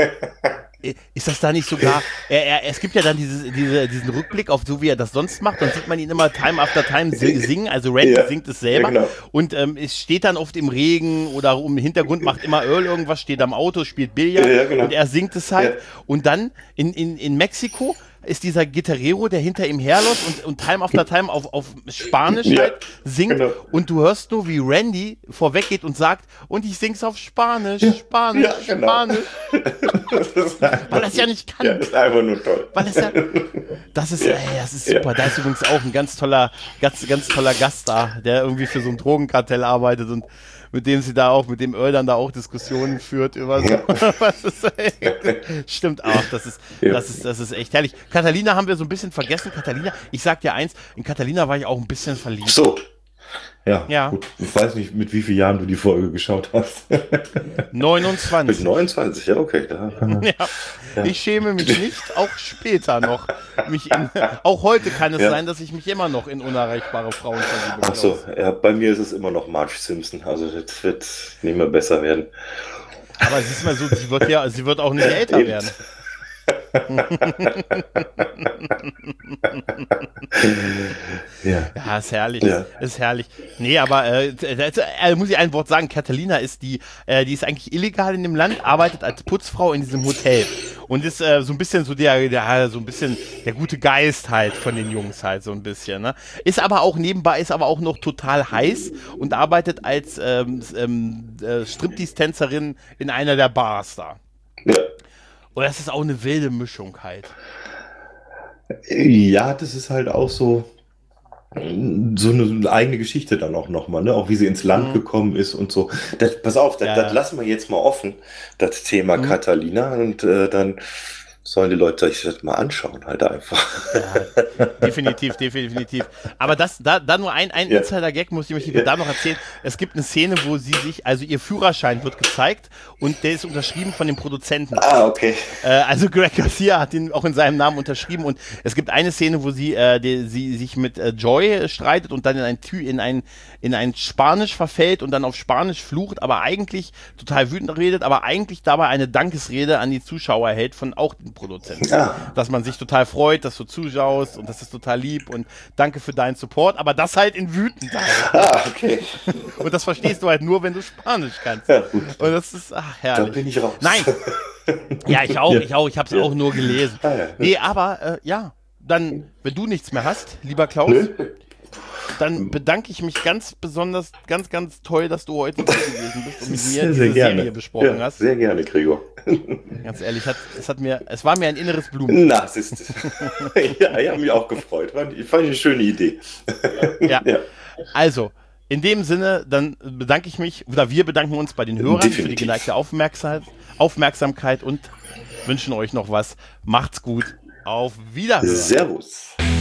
ist das da nicht sogar, er, er, es gibt ja dann dieses, diese, diesen Rückblick auf so, wie er das sonst macht, dann sieht man ihn immer Time After Time si- singen, also Randy Ja. singt es selber Ja, genau. und ähm, es steht dann oft im Regen oder im Hintergrund macht immer Earl irgendwas, steht am Auto, spielt Billard Ja, ja, genau. und er singt es halt Ja. und dann in, in, in Mexiko ist dieser Gitarrero, der hinter ihm herläuft und, und Time After Time auf, auf Spanisch Ja, halt singt genau. und du hörst nur, wie Randy vorweggeht und sagt, und ich sing's auf Spanisch, Spanisch, Ja, genau. Spanisch, das ist einfach, weil er es ja nicht kann. ja, das ist einfach nur toll. Weil es ja, das ist, ey, das ist super. Da ist übrigens auch ein ganz toller, ganz, ganz toller Gast da, der irgendwie für so ein Drogenkartell arbeitet und mit dem sie da auch, mit dem Earl dann da auch Diskussionen führt über so. Ja. Was ist, ey, stimmt auch. Das ist, Ja. das ist, das ist echt herrlich. Catalina haben wir so ein bisschen vergessen. Catalina, ich sag dir eins, in Catalina war ich auch ein bisschen verliebt. So. Ja, Ja. gut. Ich weiß nicht, mit wie vielen Jahren du die Folge geschaut hast. Mit neunundzwanzig. neunundzwanzig, ja, okay. Da kann man, Ja, ich schäme mich nicht, auch später noch. Mich in, auch heute kann es Ja. sein, dass ich mich immer noch in unerreichbare Frauen verliebe. ach so, Klaus. ja, bei mir ist es immer noch Marge Simpson. Also das wird nicht mehr besser werden. Aber es ist mal so, sie wird ja, sie wird auch nicht älter Eben. werden. Ja. Ja, ist herrlich. Ja. Ist herrlich. Nee, aber äh, das, äh, muss ich ein Wort sagen, Catalina ist die, äh, die ist eigentlich illegal in dem Land, arbeitet als Putzfrau in diesem Hotel und ist äh, so ein bisschen so der, der, so ein bisschen der gute Geist halt von den Jungs halt so ein bisschen, ne? Ist aber auch nebenbei, ist aber auch noch total heiß und arbeitet als ähm, ähm, äh, Striptease-Tänzerin in einer der Bars da. Ja. Und das ist auch eine wilde Mischung halt. Ja, das ist halt auch so, so eine eigene Geschichte dann auch nochmal, ne? Auch wie sie ins Land gekommen ist und so. Das, pass auf, das, Ja, das ja. lassen wir jetzt mal offen, das Thema Catalina. Und äh, dann sollen die Leute sich das mal anschauen, halt einfach. Ja, definitiv, definitiv. Aber das, da, da nur ein, ein Ja. Insider-Gag muss ich euch Ja. da noch erzählen. Es gibt eine Szene, wo sie sich, also ihr Führerschein wird gezeigt und der ist unterschrieben von dem Produzenten. Ah, okay. Äh, also Greg Garcia hat ihn auch in seinem Namen unterschrieben und es gibt eine Szene, wo sie, äh, die, sie sich mit äh, Joy äh, streitet und dann in ein, Tü in, ein, in ein Spanisch verfällt und dann auf Spanisch flucht, aber eigentlich total wütend redet, aber eigentlich dabei eine Dankesrede an die Zuschauer hält von auch den Produzenten. Ah. Dass man sich total freut, dass du zuschaust und das ist total lieb und danke für deinen Support, aber das halt in wütend halt. Ah, okay. Und das verstehst du halt nur, wenn du Spanisch kannst. Ja, gut. Und das ist, ach, Da herrlich. bin ich raus. Nein. Ja, ich auch, Ja. ich auch. Ich habe es Ja. auch nur gelesen. Ah, ja. Nee, aber äh, ja, dann, wenn du nichts mehr hast, lieber Klaus, Nö. dann bedanke ich mich ganz besonders, ganz, ganz toll, dass du heute hier gewesen bist und mit mir Sehr, diese sehr gerne. Serie besprochen Ja, hast. sehr gerne, Gregor. Ganz ehrlich, hat, es hat mir, es war mir ein inneres Blumen. Na, es ist. Ja, ich habe mich auch gefreut. Fand ich fand ich eine schöne Idee. Ja. Ja. Also, in dem Sinne, dann bedanke ich mich, oder wir bedanken uns bei den Hörern für die Definitiv. geneigte Aufmerksamkeit, Aufmerksamkeit und wünschen euch noch was. Macht's gut. Auf Wiederhören. Servus.